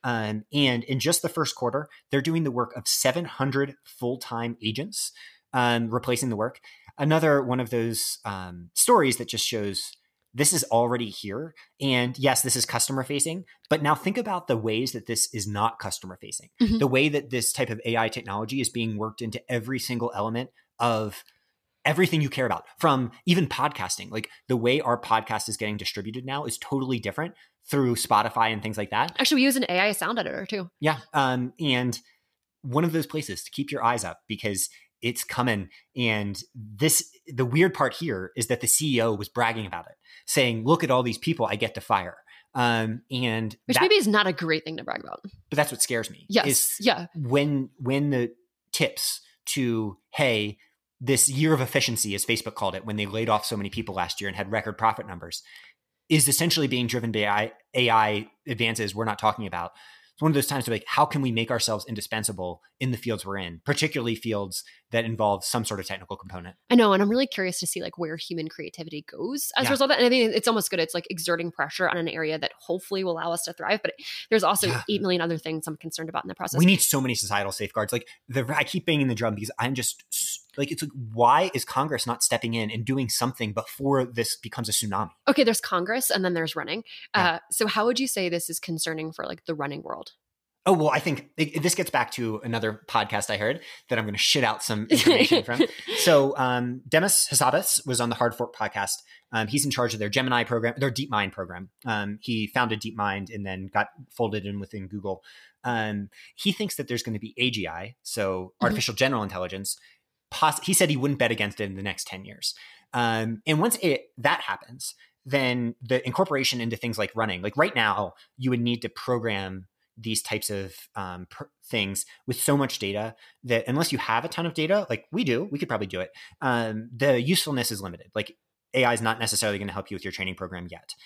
And in just the first quarter, they're doing the work of 700 full-time agents, replacing the work. Another one of those stories that just shows this is already here. And yes, this is customer facing, but now think about the ways that this is not customer facing. Mm-hmm. The way that this type of AI technology is being worked into every single element of everything you care about, from even podcasting. Like the way our podcast is getting distributed now is totally different through Spotify and things like that. Actually, we use an AI sound editor too. Yeah. And one of those places to keep your eyes up, because it's coming. And the weird part here is that the CEO was bragging about it, saying, look at all these people I get to fire. And which maybe is not a great thing to brag about. But that's what scares me. Yes. Yeah. When the tips to, hey, this year of efficiency, as Facebook called it, when they laid off so many people last year and had record profit numbers, is essentially being driven by AI advances we're not talking about. It's one of those times where, like, how can we make ourselves indispensable in the fields we're in, particularly fields that involve some sort of technical component? I know. And I'm really curious to see like where human creativity goes as a result of that. And I think it's almost good. It's like exerting pressure on an area that hopefully will allow us to thrive. But there's also 8 million other things I'm concerned about in the process. We need so many societal safeguards. Like I keep banging the drum because I'm just like, it's like, why is Congress not stepping in and doing something before this becomes a tsunami? Okay, there's Congress and then there's running. So how would you say this is concerning for like the running world? Oh, well, I think this gets back to another podcast I heard that I'm going to shit out some information from. So Demis Hassabis was on the Hard Fork podcast. He's in charge of their Gemini program, their DeepMind program. He founded DeepMind and then got folded in within Google. He thinks that there's going to be AGI, so artificial general intelligence. He said he wouldn't bet against it in the next 10 years. And once that happens, then the incorporation into things like running, like right now, you would need to program these types of things with so much data that unless you have a ton of data, like we could probably do it. The usefulness is limited. Like AI is not necessarily going to help you with your training program yet.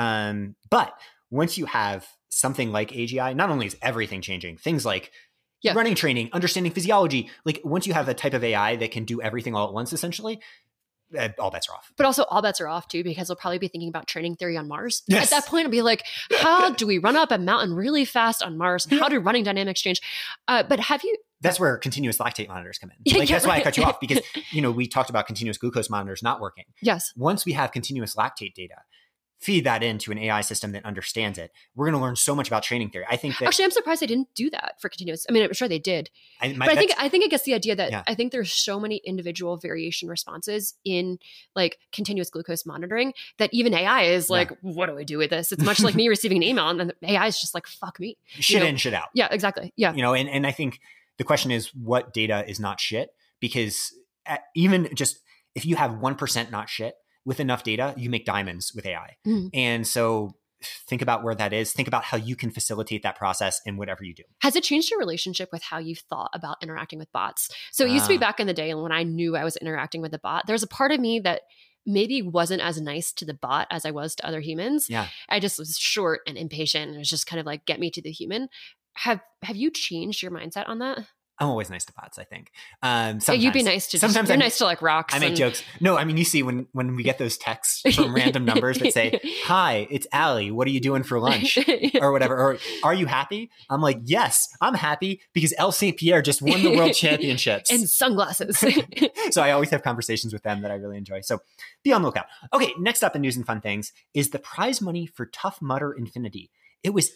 But once you have something like AGI, not only is everything changing, things like running training, understanding physiology, like once you have a type of AI that can do everything all at once, essentially, all bets are off. But also all bets are off too, because they'll probably be thinking about training theory on Mars. Yes. At that point, it'll be like, how do we run up a mountain really fast on Mars? How do running dynamics change? But have you... That's where continuous lactate monitors come in. Like that's why I cut you off, because we talked about continuous glucose monitors not working. Yes. Once we have continuous lactate data, feed that into an AI system that understands it, we're going to learn so much about training theory. I think that actually, I'm surprised they didn't do that for continuous. I mean, I'm sure they did, but I think it gets the idea that I think there's so many individual variation responses in like continuous glucose monitoring that even AI is like, what do I do with this? It's much like me receiving an email and then AI is just like, fuck me. Shit in, shit out. Yeah, exactly. Yeah. And I think the question is what data is not shit, because even just if you have 1% not shit, with enough data, you make diamonds with AI. Mm-hmm. And so think about where that is. Think about how you can facilitate that process in whatever you do. Has it changed your relationship with how you've thought about interacting with bots? So it used to be back in the day when I knew I was interacting with a bot, there's a part of me that maybe wasn't as nice to the bot as I was to other humans. Yeah. I just was short and impatient. And it was just kind of like, get me to the human. Have you changed your mindset on that? I'm always nice to bots, I think. You'd be nice to sometimes you're nice to like rocks. I make jokes. No, I mean, you see when we get those texts from random numbers that say, hi, it's Allie. What are you doing for lunch? Or whatever. Or are you happy? I'm like, yes, I'm happy because El St. Pierre just won the world championships. And sunglasses. So I always have conversations with them that I really enjoy. So be on the lookout. Okay, next up in news and fun things is the prize money for Tough Mudder Infinity. It was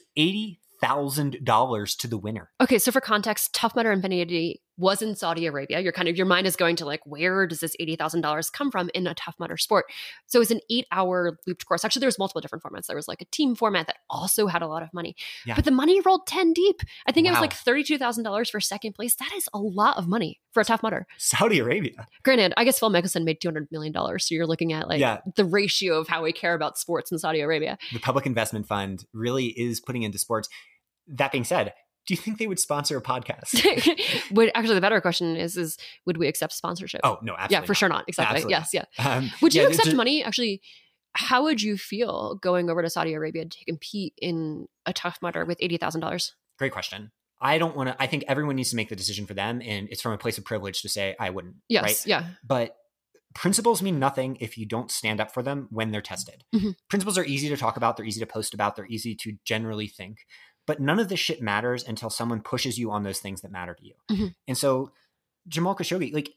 $80,000 to the winner. Okay, so for context, Tough Mudder Infinity was in Saudi Arabia. Your mind is going to like, where does this $80,000 come from in a Tough Mudder sport? So it was an 8-hour looped course. Actually, there was multiple different formats. There was like a team format that also had a lot of money. Yeah. But the money rolled 10 deep. I think it was like $32,000 for second place. That is a lot of money for a Tough Mudder. Saudi Arabia. Granted, I guess Phil Mickelson made $200 million. So you're looking at like the ratio of how we care about sports in Saudi Arabia. The Public Investment Fund really is putting into sports. That being said, do you think they would sponsor a podcast? Actually, the better question is would we accept sponsorship? Oh, no, absolutely. Yeah, for sure not. Exactly. Absolutely yes, not. Yeah. Would you accept money? Actually, how would you feel going over to Saudi Arabia to compete in a Tough Mudder with $80,000? Great question. I don't want to, I think everyone needs to make the decision for them. And it's from a place of privilege to say, I wouldn't. Yes. Right? Yeah. But principles mean nothing if you don't stand up for them when they're tested. Mm-hmm. Principles are easy to talk about. They're easy to post about. They're easy to generally think. but none of this shit matters until someone pushes you on those things that matter to you. Mm-hmm. And so Jamal Khashoggi, like,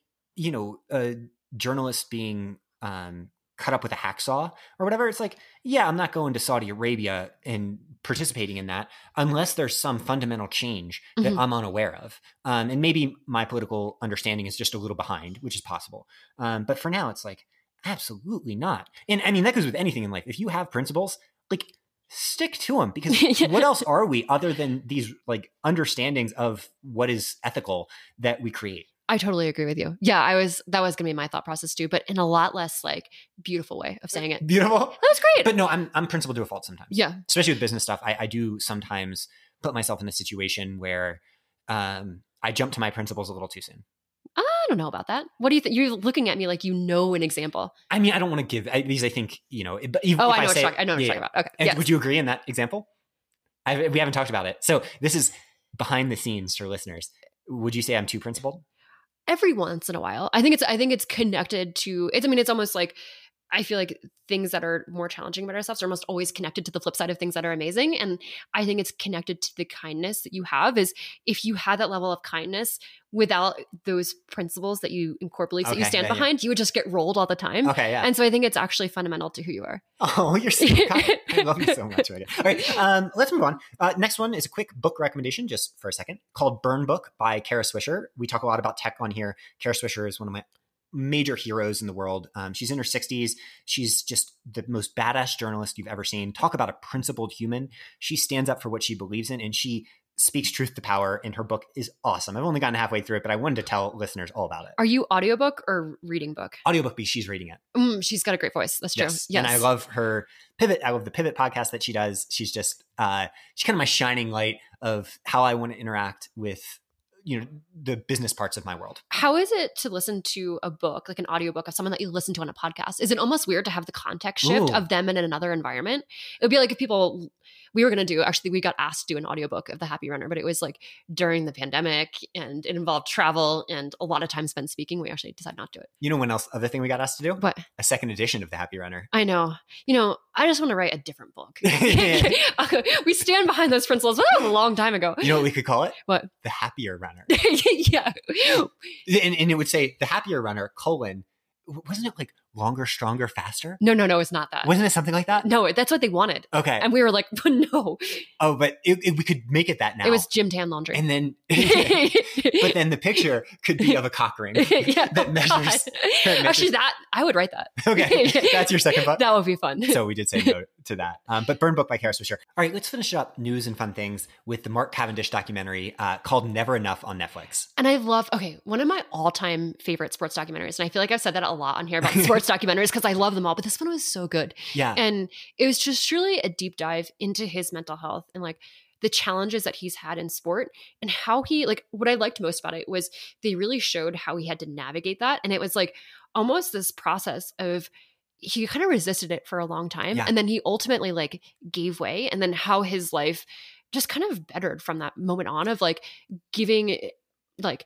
a journalist being cut up with a hacksaw or whatever, it's like, yeah, I'm not going to Saudi Arabia and participating in that unless there's some fundamental change that I'm unaware of. And maybe my political understanding is just a little behind, which is possible. But for now, it's like, absolutely not. And I mean, that goes with anything in life. If you have principles, like, stick to them, because what else are we other than these like understandings of what is ethical that we create? I totally agree with you. Yeah, that was gonna be my thought process too, but in a lot less like beautiful way of saying it. Beautiful? That was great. But no, I'm principled to a fault sometimes. Yeah. Especially with business stuff. I do sometimes put myself in a situation where I jump to my principles a little too soon. I don't know about that. What do you think? You're looking at me like an example. I mean, I don't want to give these. I think But even I know what you're talking about. Okay. Yes. Would you agree in that example? We haven't talked about it, so this is behind the scenes for listeners. Would you say I'm too principled? Every once in a while, I think it's connected to. It's almost like I feel like things that are more challenging about ourselves are almost always connected to the flip side of things that are amazing. And I think it's connected to the kindness that you have. Is if you had that level of kindness without those principles that you incorporate, that you stand behind, you would just get rolled all the time. Okay, yeah. And so I think it's actually fundamental to who you are. Oh, you're so kind. I love you so much. Right. All right, let's move on. Next one is a quick book recommendation, just for a second, called Burn Book by Kara Swisher. We talk a lot about tech on here. Kara Swisher is one of my major heroes in the world. She's in her 60s. She's just the most badass journalist you've ever seen. Talk about a principled human. She stands up for what she believes in, and she speaks truth to power, and her book is awesome. I've only gotten halfway through it, but I wanted to tell listeners all about it. Are you audiobook or reading book? Audiobook, because she's reading it. She's got a great voice. That's true. Yes. And I love her Pivot. I love the Pivot podcast that she does. She's just, she's kind of my shining light of how I want to interact with the business parts of my world. How is it to listen to a book, like an audiobook of someone that you listen to on a podcast? Is it almost weird to have the context shift of them in another environment? It would be like if we were going to do, actually, we got asked to do an audiobook of The Happy Runner, but it was like during the pandemic and it involved travel and a lot of time spent speaking. We actually decided not to do it. You know when else, other thing we got asked to do? What? A second edition of The Happy Runner. I know. I just want to write a different book. We stand behind those principles. That was a long time ago. You know what we could call it? What? The Happier Runner. Yeah. And it would say The Happier Runner, wasn't it like longer, stronger, faster? No, it's not that. Wasn't it something like that? No, that's what they wanted. Okay. And we were like, no. Oh, but we could make it that now. It was Gym Tan Laundry. And then, but then the picture could be of a cock ring that measures. Actually, I would write that. Okay. That's your second book? That would be fun. So we did say no to that. But Burn Book by Kara Swisher. All right, let's finish up news and fun things with the Mark Cavendish documentary called Never Enough on Netflix. And I love, one of my all-time favorite sports documentaries, and I feel like I've said that a lot on here about sports documentaries because I love them all, but this one was so good. Yeah. And it was just truly a deep dive into his mental health and like the challenges that he's had in sport and how he, like, what I liked most about it was they really showed how he had to navigate that. And it was like almost this process of, he kind of resisted it for a long time. Yeah. And then he ultimately like gave way, and then how his life just kind of bettered from that moment on of like giving, like,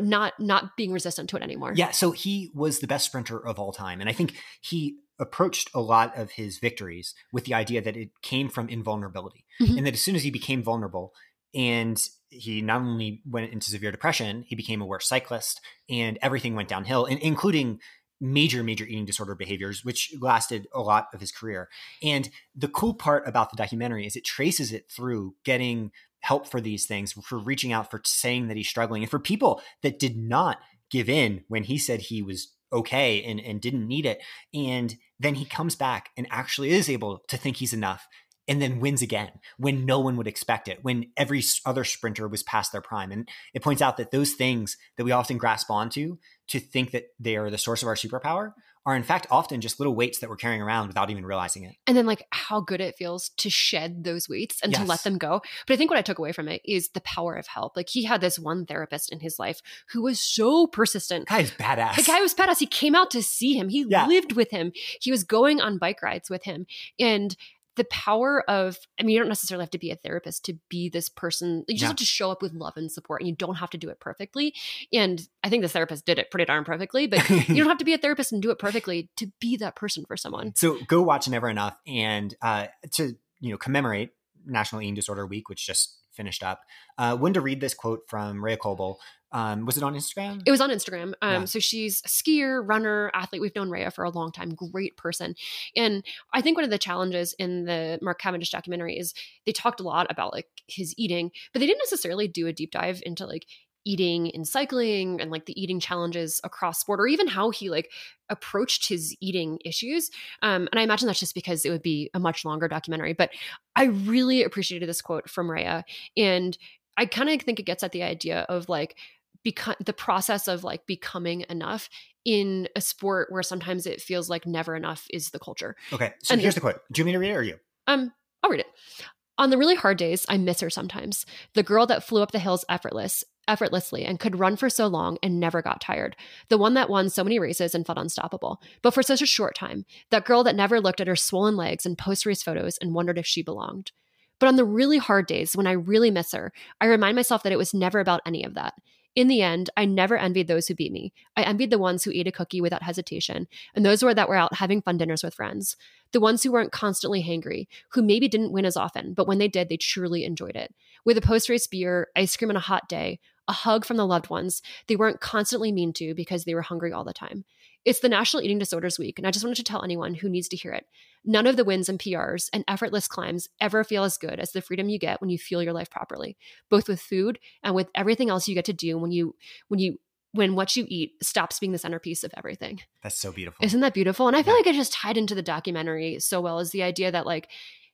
not being resistant to it anymore. Yeah. So he was the best sprinter of all time. And I think he approached a lot of his victories with the idea that it came from invulnerability. Mm-hmm. And that as soon as he became vulnerable, and he not only went into severe depression, he became a worse cyclist, and everything went downhill, including major eating disorder behaviors, which lasted a lot of his career. And the cool part about the documentary is it traces it through getting help for these things, for reaching out, for saying that he's struggling, and for people that did not give in when he said he was okay and didn't need it. And then he comes back and actually is able to think he's enough, and then wins again when no one would expect it, when every other sprinter was past their prime. And it points out that those things that we often grasp onto to think that they are the source of our superpower are in fact often just little weights that we're carrying around without even realizing it. And then like how good it feels to shed those weights and to let them go. But I think what I took away from it is the power of help. Like he had this one therapist in his life who was so persistent. The guy's badass. The guy was badass. He came out to see him. He lived with him. He was going on bike rides with him. And the power of, I mean, you don't necessarily have to be a therapist to be this person. You just have to show up with love and support, and you don't have to do it perfectly. And I think this therapist did it pretty darn perfectly, but you don't have to be a therapist and do it perfectly to be that person for someone. So go watch Never Enough, and to commemorate National Eating Disorder Week, which just finished up. Wanted to read this quote from Rhea Koble. Was it on Instagram? It was on Instagram. So she's a skier, runner, athlete. We've known Rhea for a long time. Great person. And I think one of the challenges in the Mark Cavendish documentary is they talked a lot about like his eating, but they didn't necessarily do a deep dive into like eating in cycling and like the eating challenges across sport, or even how he like approached his eating issues. And I imagine that's just because it would be a much longer documentary, but I really appreciated this quote from Rhea. And I kind of think it gets at the idea of like the process of like becoming enough in a sport where sometimes it feels like never enough is the culture. Okay. So here's the quote. Do you want me to read it or you? I'll read it. On the really hard days, I miss her sometimes. The girl that flew up the hills effortlessly and could run for so long and never got tired. The one that won so many races and felt unstoppable, but for such a short time. That girl that never looked at her swollen legs and post-race photos and wondered if she belonged. But on the really hard days when I really miss her, I remind myself that it was never about any of that. In the end, I never envied those who beat me. I envied the ones who ate a cookie without hesitation, and those that were out having fun dinners with friends. The ones who weren't constantly hangry, who maybe didn't win as often, but when they did, they truly enjoyed it. With a post-race beer, ice cream on a hot day, a hug from the loved ones they weren't constantly mean to because they were hungry all the time. It's the National Eating Disorders Week, and I just wanted to tell anyone who needs to hear it. None of the wins and PRs and effortless climbs ever feel as good as the freedom you get when you fuel your life properly, both with food and with everything else you get to do when what you eat stops being the centerpiece of everything. That's so beautiful. Isn't that beautiful? And I feel like it just tied into the documentary so well, is the idea that like,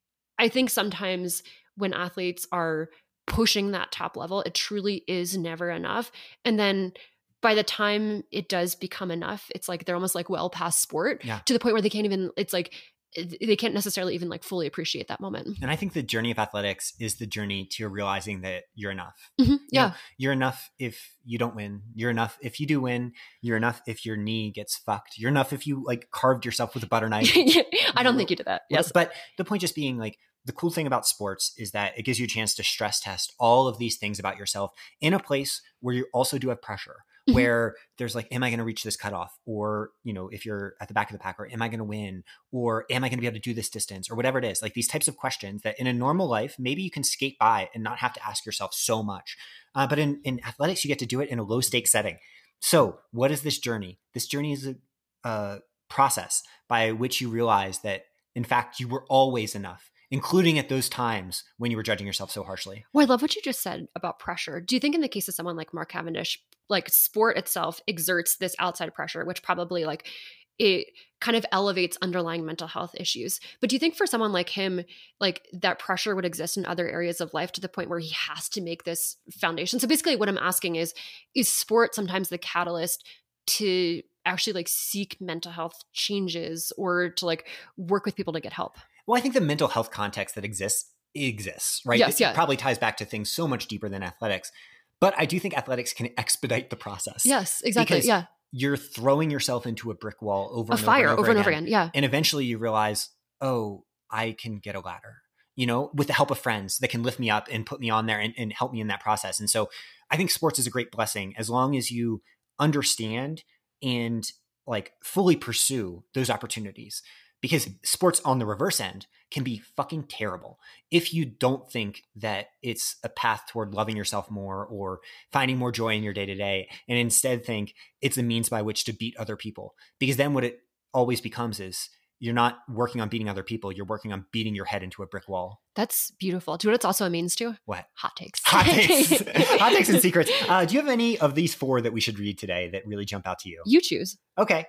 I think sometimes when athletes are pushing that top level, it truly is never enough. And then by the time it does become enough, it's like they're almost like well past sport to the point where they can't even, it's like they can't necessarily even like fully appreciate that moment. And I think the journey of athletics is the journey to realizing that you're enough. Mm-hmm. You know, you're enough if you don't win. You're enough if you do win. You're enough if your knee gets fucked. You're enough if you like carved yourself with a butter knife. I don't think you did that. Yes. But the point just being like, the cool thing about sports is that it gives you a chance to stress test all of these things about yourself in a place where you also do have pressure, where there's like, am I going to reach this cutoff? Or, you know, if you're at the back of the pack, or am I going to win? Or am I going to be able to do this distance? Or whatever it is, like these types of questions that in a normal life, maybe you can skate by and not have to ask yourself so much. But in athletics, you get to do it in a low stakes setting. So what is this journey? This journey is a process by which you realize that, in fact, you were always enough, including at those times when you were judging yourself so harshly. Well, I love what you just said about pressure. Do you think in the case of someone like Mark Cavendish, like sport itself exerts this outside pressure, which probably like it kind of elevates underlying mental health issues. But do you think for someone like him, like that pressure would exist in other areas of life to the point where he has to make this foundation? So basically what I'm asking is sport sometimes the catalyst to actually like seek mental health changes or to like work with people to get help? Well, I think the mental health context that exists, right? Yes, it probably ties back to things so much deeper than athletics. But I do think athletics can expedite the process. Yes, exactly. Because you're throwing yourself into a brick wall over and over again. Yeah. And eventually you realize, oh, I can get a ladder, you know, with the help of friends that can lift me up and put me on there and help me in that process. And so I think sports is a great blessing as long as you understand and like fully pursue those opportunities. Because sports on the reverse end can be fucking terrible if you don't think that it's a path toward loving yourself more or finding more joy in your day-to-day, and instead think it's a means by which to beat other people. Because then what it always becomes is you're not working on beating other people. You're working on beating your head into a brick wall. That's beautiful. Do you know what it's also a means to? What? Hot takes. Hot takes. Hot takes and secrets. Do you have any of these four that we should read today that really jump out to you? You choose. Okay.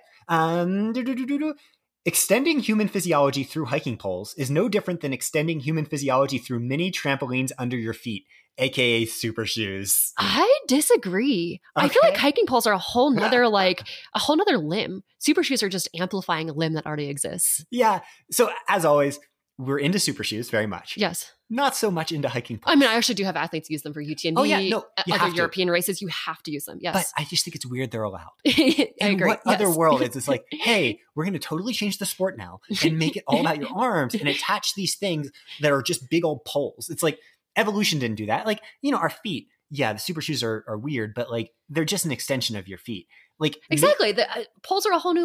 Extending human physiology through hiking poles is no different than extending human physiology through mini trampolines under your feet, aka super shoes. I disagree. Okay. I feel like hiking poles are a whole nother limb. Super shoes are just amplifying a limb that already exists. Yeah. So as always, we're into super shoes very much. Yes. Not so much into hiking poles. I mean, I actually do have athletes use them for UTMB. Oh yeah, no, other European races, you have to use them. Yes. But I just think it's weird they're allowed. I agree. What other world is it's like, hey, we're going to totally change the sport now and make it all about your arms and attach these things that are just big old poles. It's like evolution didn't do that. Like, you know, our feet, yeah, the super shoes are weird, but like they're just an extension of your feet. Like exactly. The poles are a whole new limb.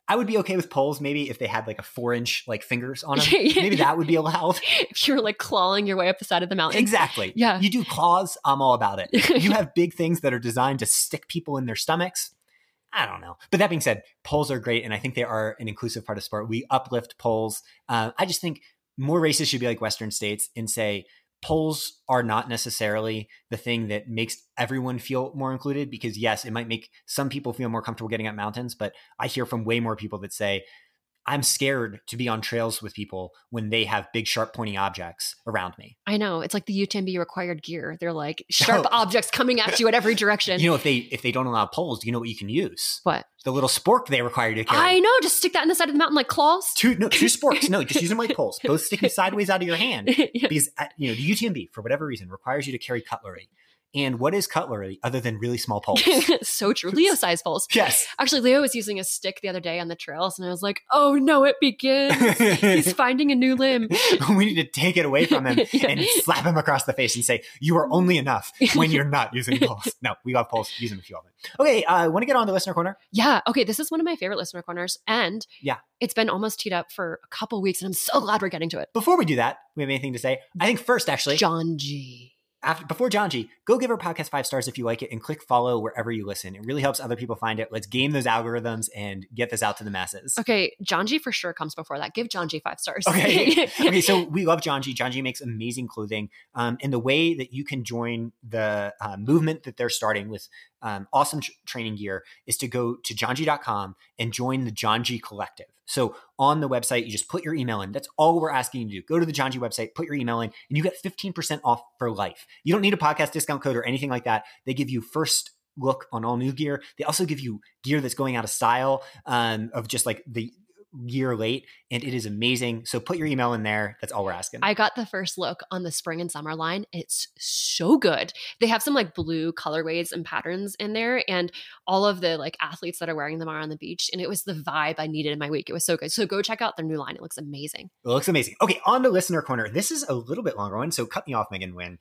I would be okay with poles maybe if they had like a 4-inch like fingers on them. Maybe that would be allowed. If you're like clawing your way up the side of the mountain. Exactly. Yeah. You do claws, I'm all about it. You have big things that are designed to stick people in their stomachs. I don't know. But that being said, poles are great. And I think they are an inclusive part of sport. We uplift poles. I just think more races should be like Western states and say, poles are not necessarily the thing that makes everyone feel more included, because yes, it might make some people feel more comfortable getting up mountains, but I hear from way more people that say, I'm scared to be on trails with people when they have big, sharp, pointy objects around me. I know. It's like the UTMB required gear. They're like sharp objects coming at you at every direction. You know, if they don't allow poles, do you know what you can use? What? The little spork they require you to carry. I know. Just stick that in the side of the mountain like claws. Two sporks. No, just use them like poles. Both sticking sideways out of your hand. Yeah. Because, the UTMB, for whatever reason, requires you to carry cutlery. And what is cutlery other than really small poles? So true. Leo-sized poles. Yes. Actually, Leo was using a stick the other day on the trails, and I was like, oh no, it begins. He's finding a new limb. We need to take it away from him and slap him across the face and say, you are only enough when you're not using poles. No, we love poles. Use them if you want them. Okay, want to get on the listener corner? Yeah. Okay, this is one of my favorite listener corners. And it's been almost teed up for a couple weeks, and I'm so glad we're getting to it. Before we do that, we have anything to say? I think first, actually. John G. Before John G, go give our podcast 5 stars if you like it and click follow wherever you listen. It really helps other people find it. Let's game those algorithms and get this out to the masses. Okay, John G for sure comes before that. Give John G 5 stars. Okay, so we love John G. John G makes amazing clothing. And the way that you can join the movement that they're starting with awesome training gear is to go to johng.com and join the John G Collective. So on the website, you just put your email in. That's all we're asking you to do. Go to the John G website, put your email in, and you get 15% off for life. You don't need a podcast discount code or anything like that. They give you first look on all new gear. They also give you gear that's going out of style of just like the year late, and it is amazing. So put your email in there. That's all we're asking. I got the first look on the spring and summer line. It's so good. They have some like blue colorways and patterns in there, and all of the like athletes that are wearing them are on the beach, and it was the vibe I needed in my week. It was so good. So go check out their new line. It looks amazing. It looks amazing. Okay, on to listener corner. This is a little bit longer one, so cut me off, Megan, when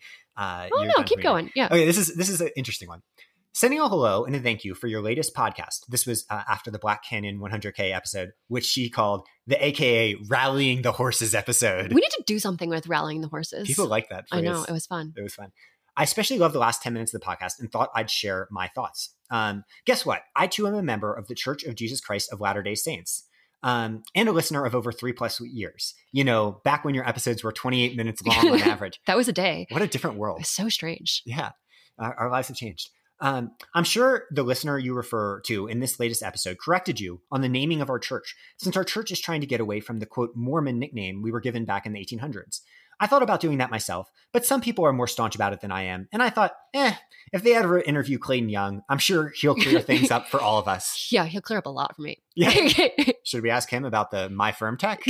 keep going. Yeah. Okay, this is an interesting one. Sending a hello and a thank you for your latest podcast. This was after the Black Canyon 100K episode, which she called the AKA Rallying the Horses episode. We need to do something with Rallying the Horses. People like that phrase. I know. It was fun. It was fun. I especially loved the last 10 minutes of the podcast and thought I'd share my thoughts. Guess what? I too am a member of the Church of Jesus Christ of Latter-day Saints. And a listener of over 3+ years. You know, back when your episodes were 28 minutes long on average. That was a day. What a different world. It was so strange. Yeah. Our lives have changed. I'm sure the listener you refer to in this latest episode corrected you on the naming of our church, since our church is trying to get away from the quote Mormon nickname we were given back in the 1800s. I thought about doing that myself, but some people are more staunch about it than I am. And I thought, if they ever interview Clayton Young, I'm sure he'll clear things up for all of us. Yeah, he'll clear up a lot for me. Yeah. Should we ask him about the My Firm Tech?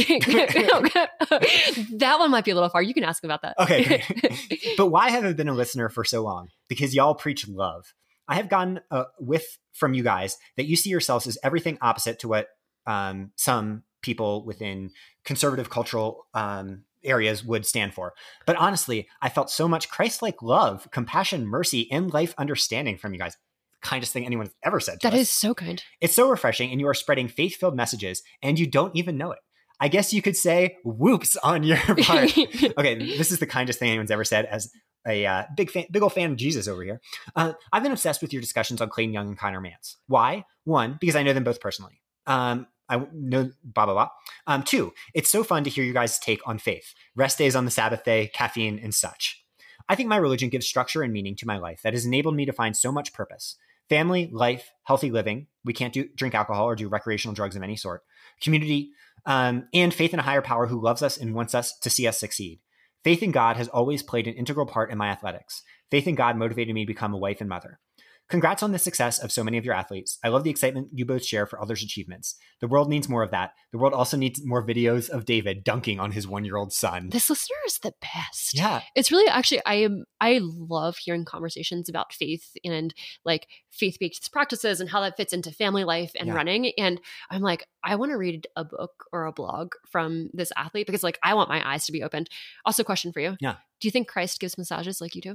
That one might be a little far. You can ask him about that. Okay, great. But why have I been a listener for so long? Because y'all preach love. I have gotten a whiff from you guys that you see yourselves as everything opposite to what some people within conservative cultural areas would stand for. But honestly, I felt so much Christ-like love, compassion, mercy, and life understanding from you guys. Kindest thing anyone has ever said to us. That is so kind. It's so refreshing, and you are spreading faith-filled messages, and you don't even know it. I guess you could say whoops on your part. Okay, this is the kindest thing anyone's ever said as a big old fan of Jesus over here. I've been obsessed with your discussions on Clayton Young and Connor Mance. Why? 1, because I know them both personally. I know blah, blah, blah. 2, it's so fun to hear you guys' take on faith, rest days on the Sabbath day, caffeine, and such. I think my religion gives structure and meaning to my life that has enabled me to find so much purpose. Family, life, healthy living. We can't drink alcohol or do recreational drugs of any sort. Community, and faith in a higher power who loves us and wants us to see us succeed. Faith in God has always played an integral part in my athletics. Faith in God motivated me to become a wife and mother. Congrats on the success of so many of your athletes. I love the excitement you both share for others' achievements. The world needs more of that. The world also needs more videos of David dunking on his 1-year-old son. This listener is the best. Yeah. It's really actually, I love hearing conversations about faith and like faith-based practices and how that fits into family life and running. And I'm like, I want to read a book or a blog from this athlete because like, I want my eyes to be opened. Also, question for you. Yeah. Do you think Christ gives massages like you do?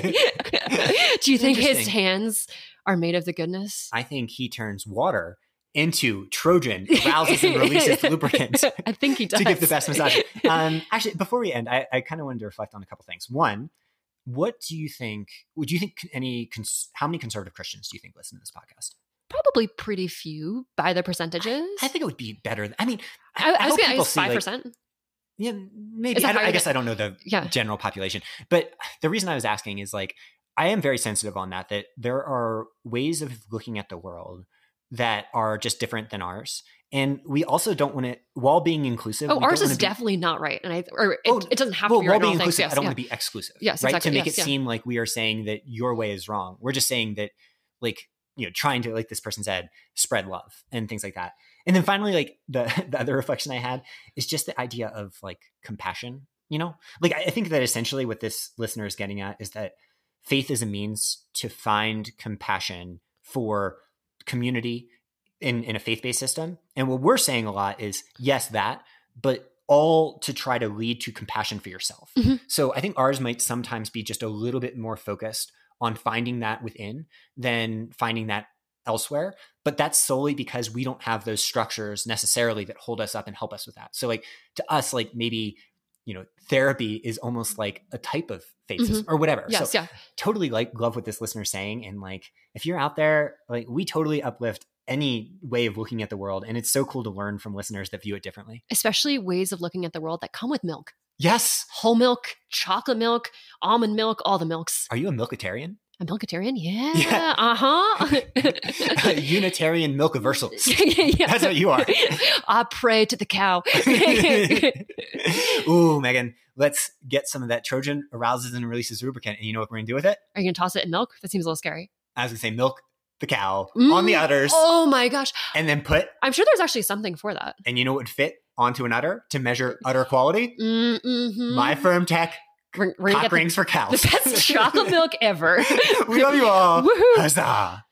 Do you think his hands are made of the goodness? I think he turns water into Trojan arouses and releases lubricant. I think he does. To give the best massage. Actually, before we end, I kind of wanted to reflect on a couple things. One, what do you think? Would you think how many conservative Christians do you think listen to this podcast? Probably pretty few by the percentages. I think it would be better. I mean, I was going to say 5%. Like, yeah, maybe. I guess I don't know the general population. But the reason I was asking is like, I am very sensitive on that there are ways of looking at the world that are just different than ours. And we also don't want to, while being inclusive. Oh, ours is definitely not right. And it doesn't have to be right. While being inclusive, yes, I don't want to be exclusive. Yes, right? Exactly. To make it seem like we are saying that your way is wrong. We're just saying that, like, trying to, like this person said, spread love and things like that. And then finally, like the other reflection I had is just the idea of like compassion, like I think that essentially what this listener is getting at is that faith is a means to find compassion for community in a faith-based system. And what we're saying a lot is yes, that, but all to try to lead to compassion for yourself. Mm-hmm. So I think ours might sometimes be just a little bit more focused on finding that within than finding that elsewhere. But that's solely because we don't have those structures necessarily that hold us up and help us with that. So like to us, like maybe, therapy is almost like a type of faith system or whatever. Yes, so totally like love what this listener is saying. And like, if you're out there, like we totally uplift any way of looking at the world. And it's so cool to learn from listeners that view it differently. Especially ways of looking at the world that come with milk. Yes. Whole milk, chocolate milk, almond milk, all the milks. Are you a milkitarian? A milkitarian? Yeah. Uh-huh. Unitarian milkiversals. Yeah. That's what you are. I pray to the cow. Ooh, Megan, let's get some of that Trojan arouses and releases lubricant. And you know what we're going to do with it? Are you going to toss it in milk? That seems a little scary. I was going to say milk the cow on the udders. Oh my gosh. And then I'm sure there's actually something for that. And you know what would fit onto an udder to measure udder quality? Mm-hmm. My Firm Tech cock rings for cows. The best chocolate milk ever. We love you all. Woohoo. Huzzah.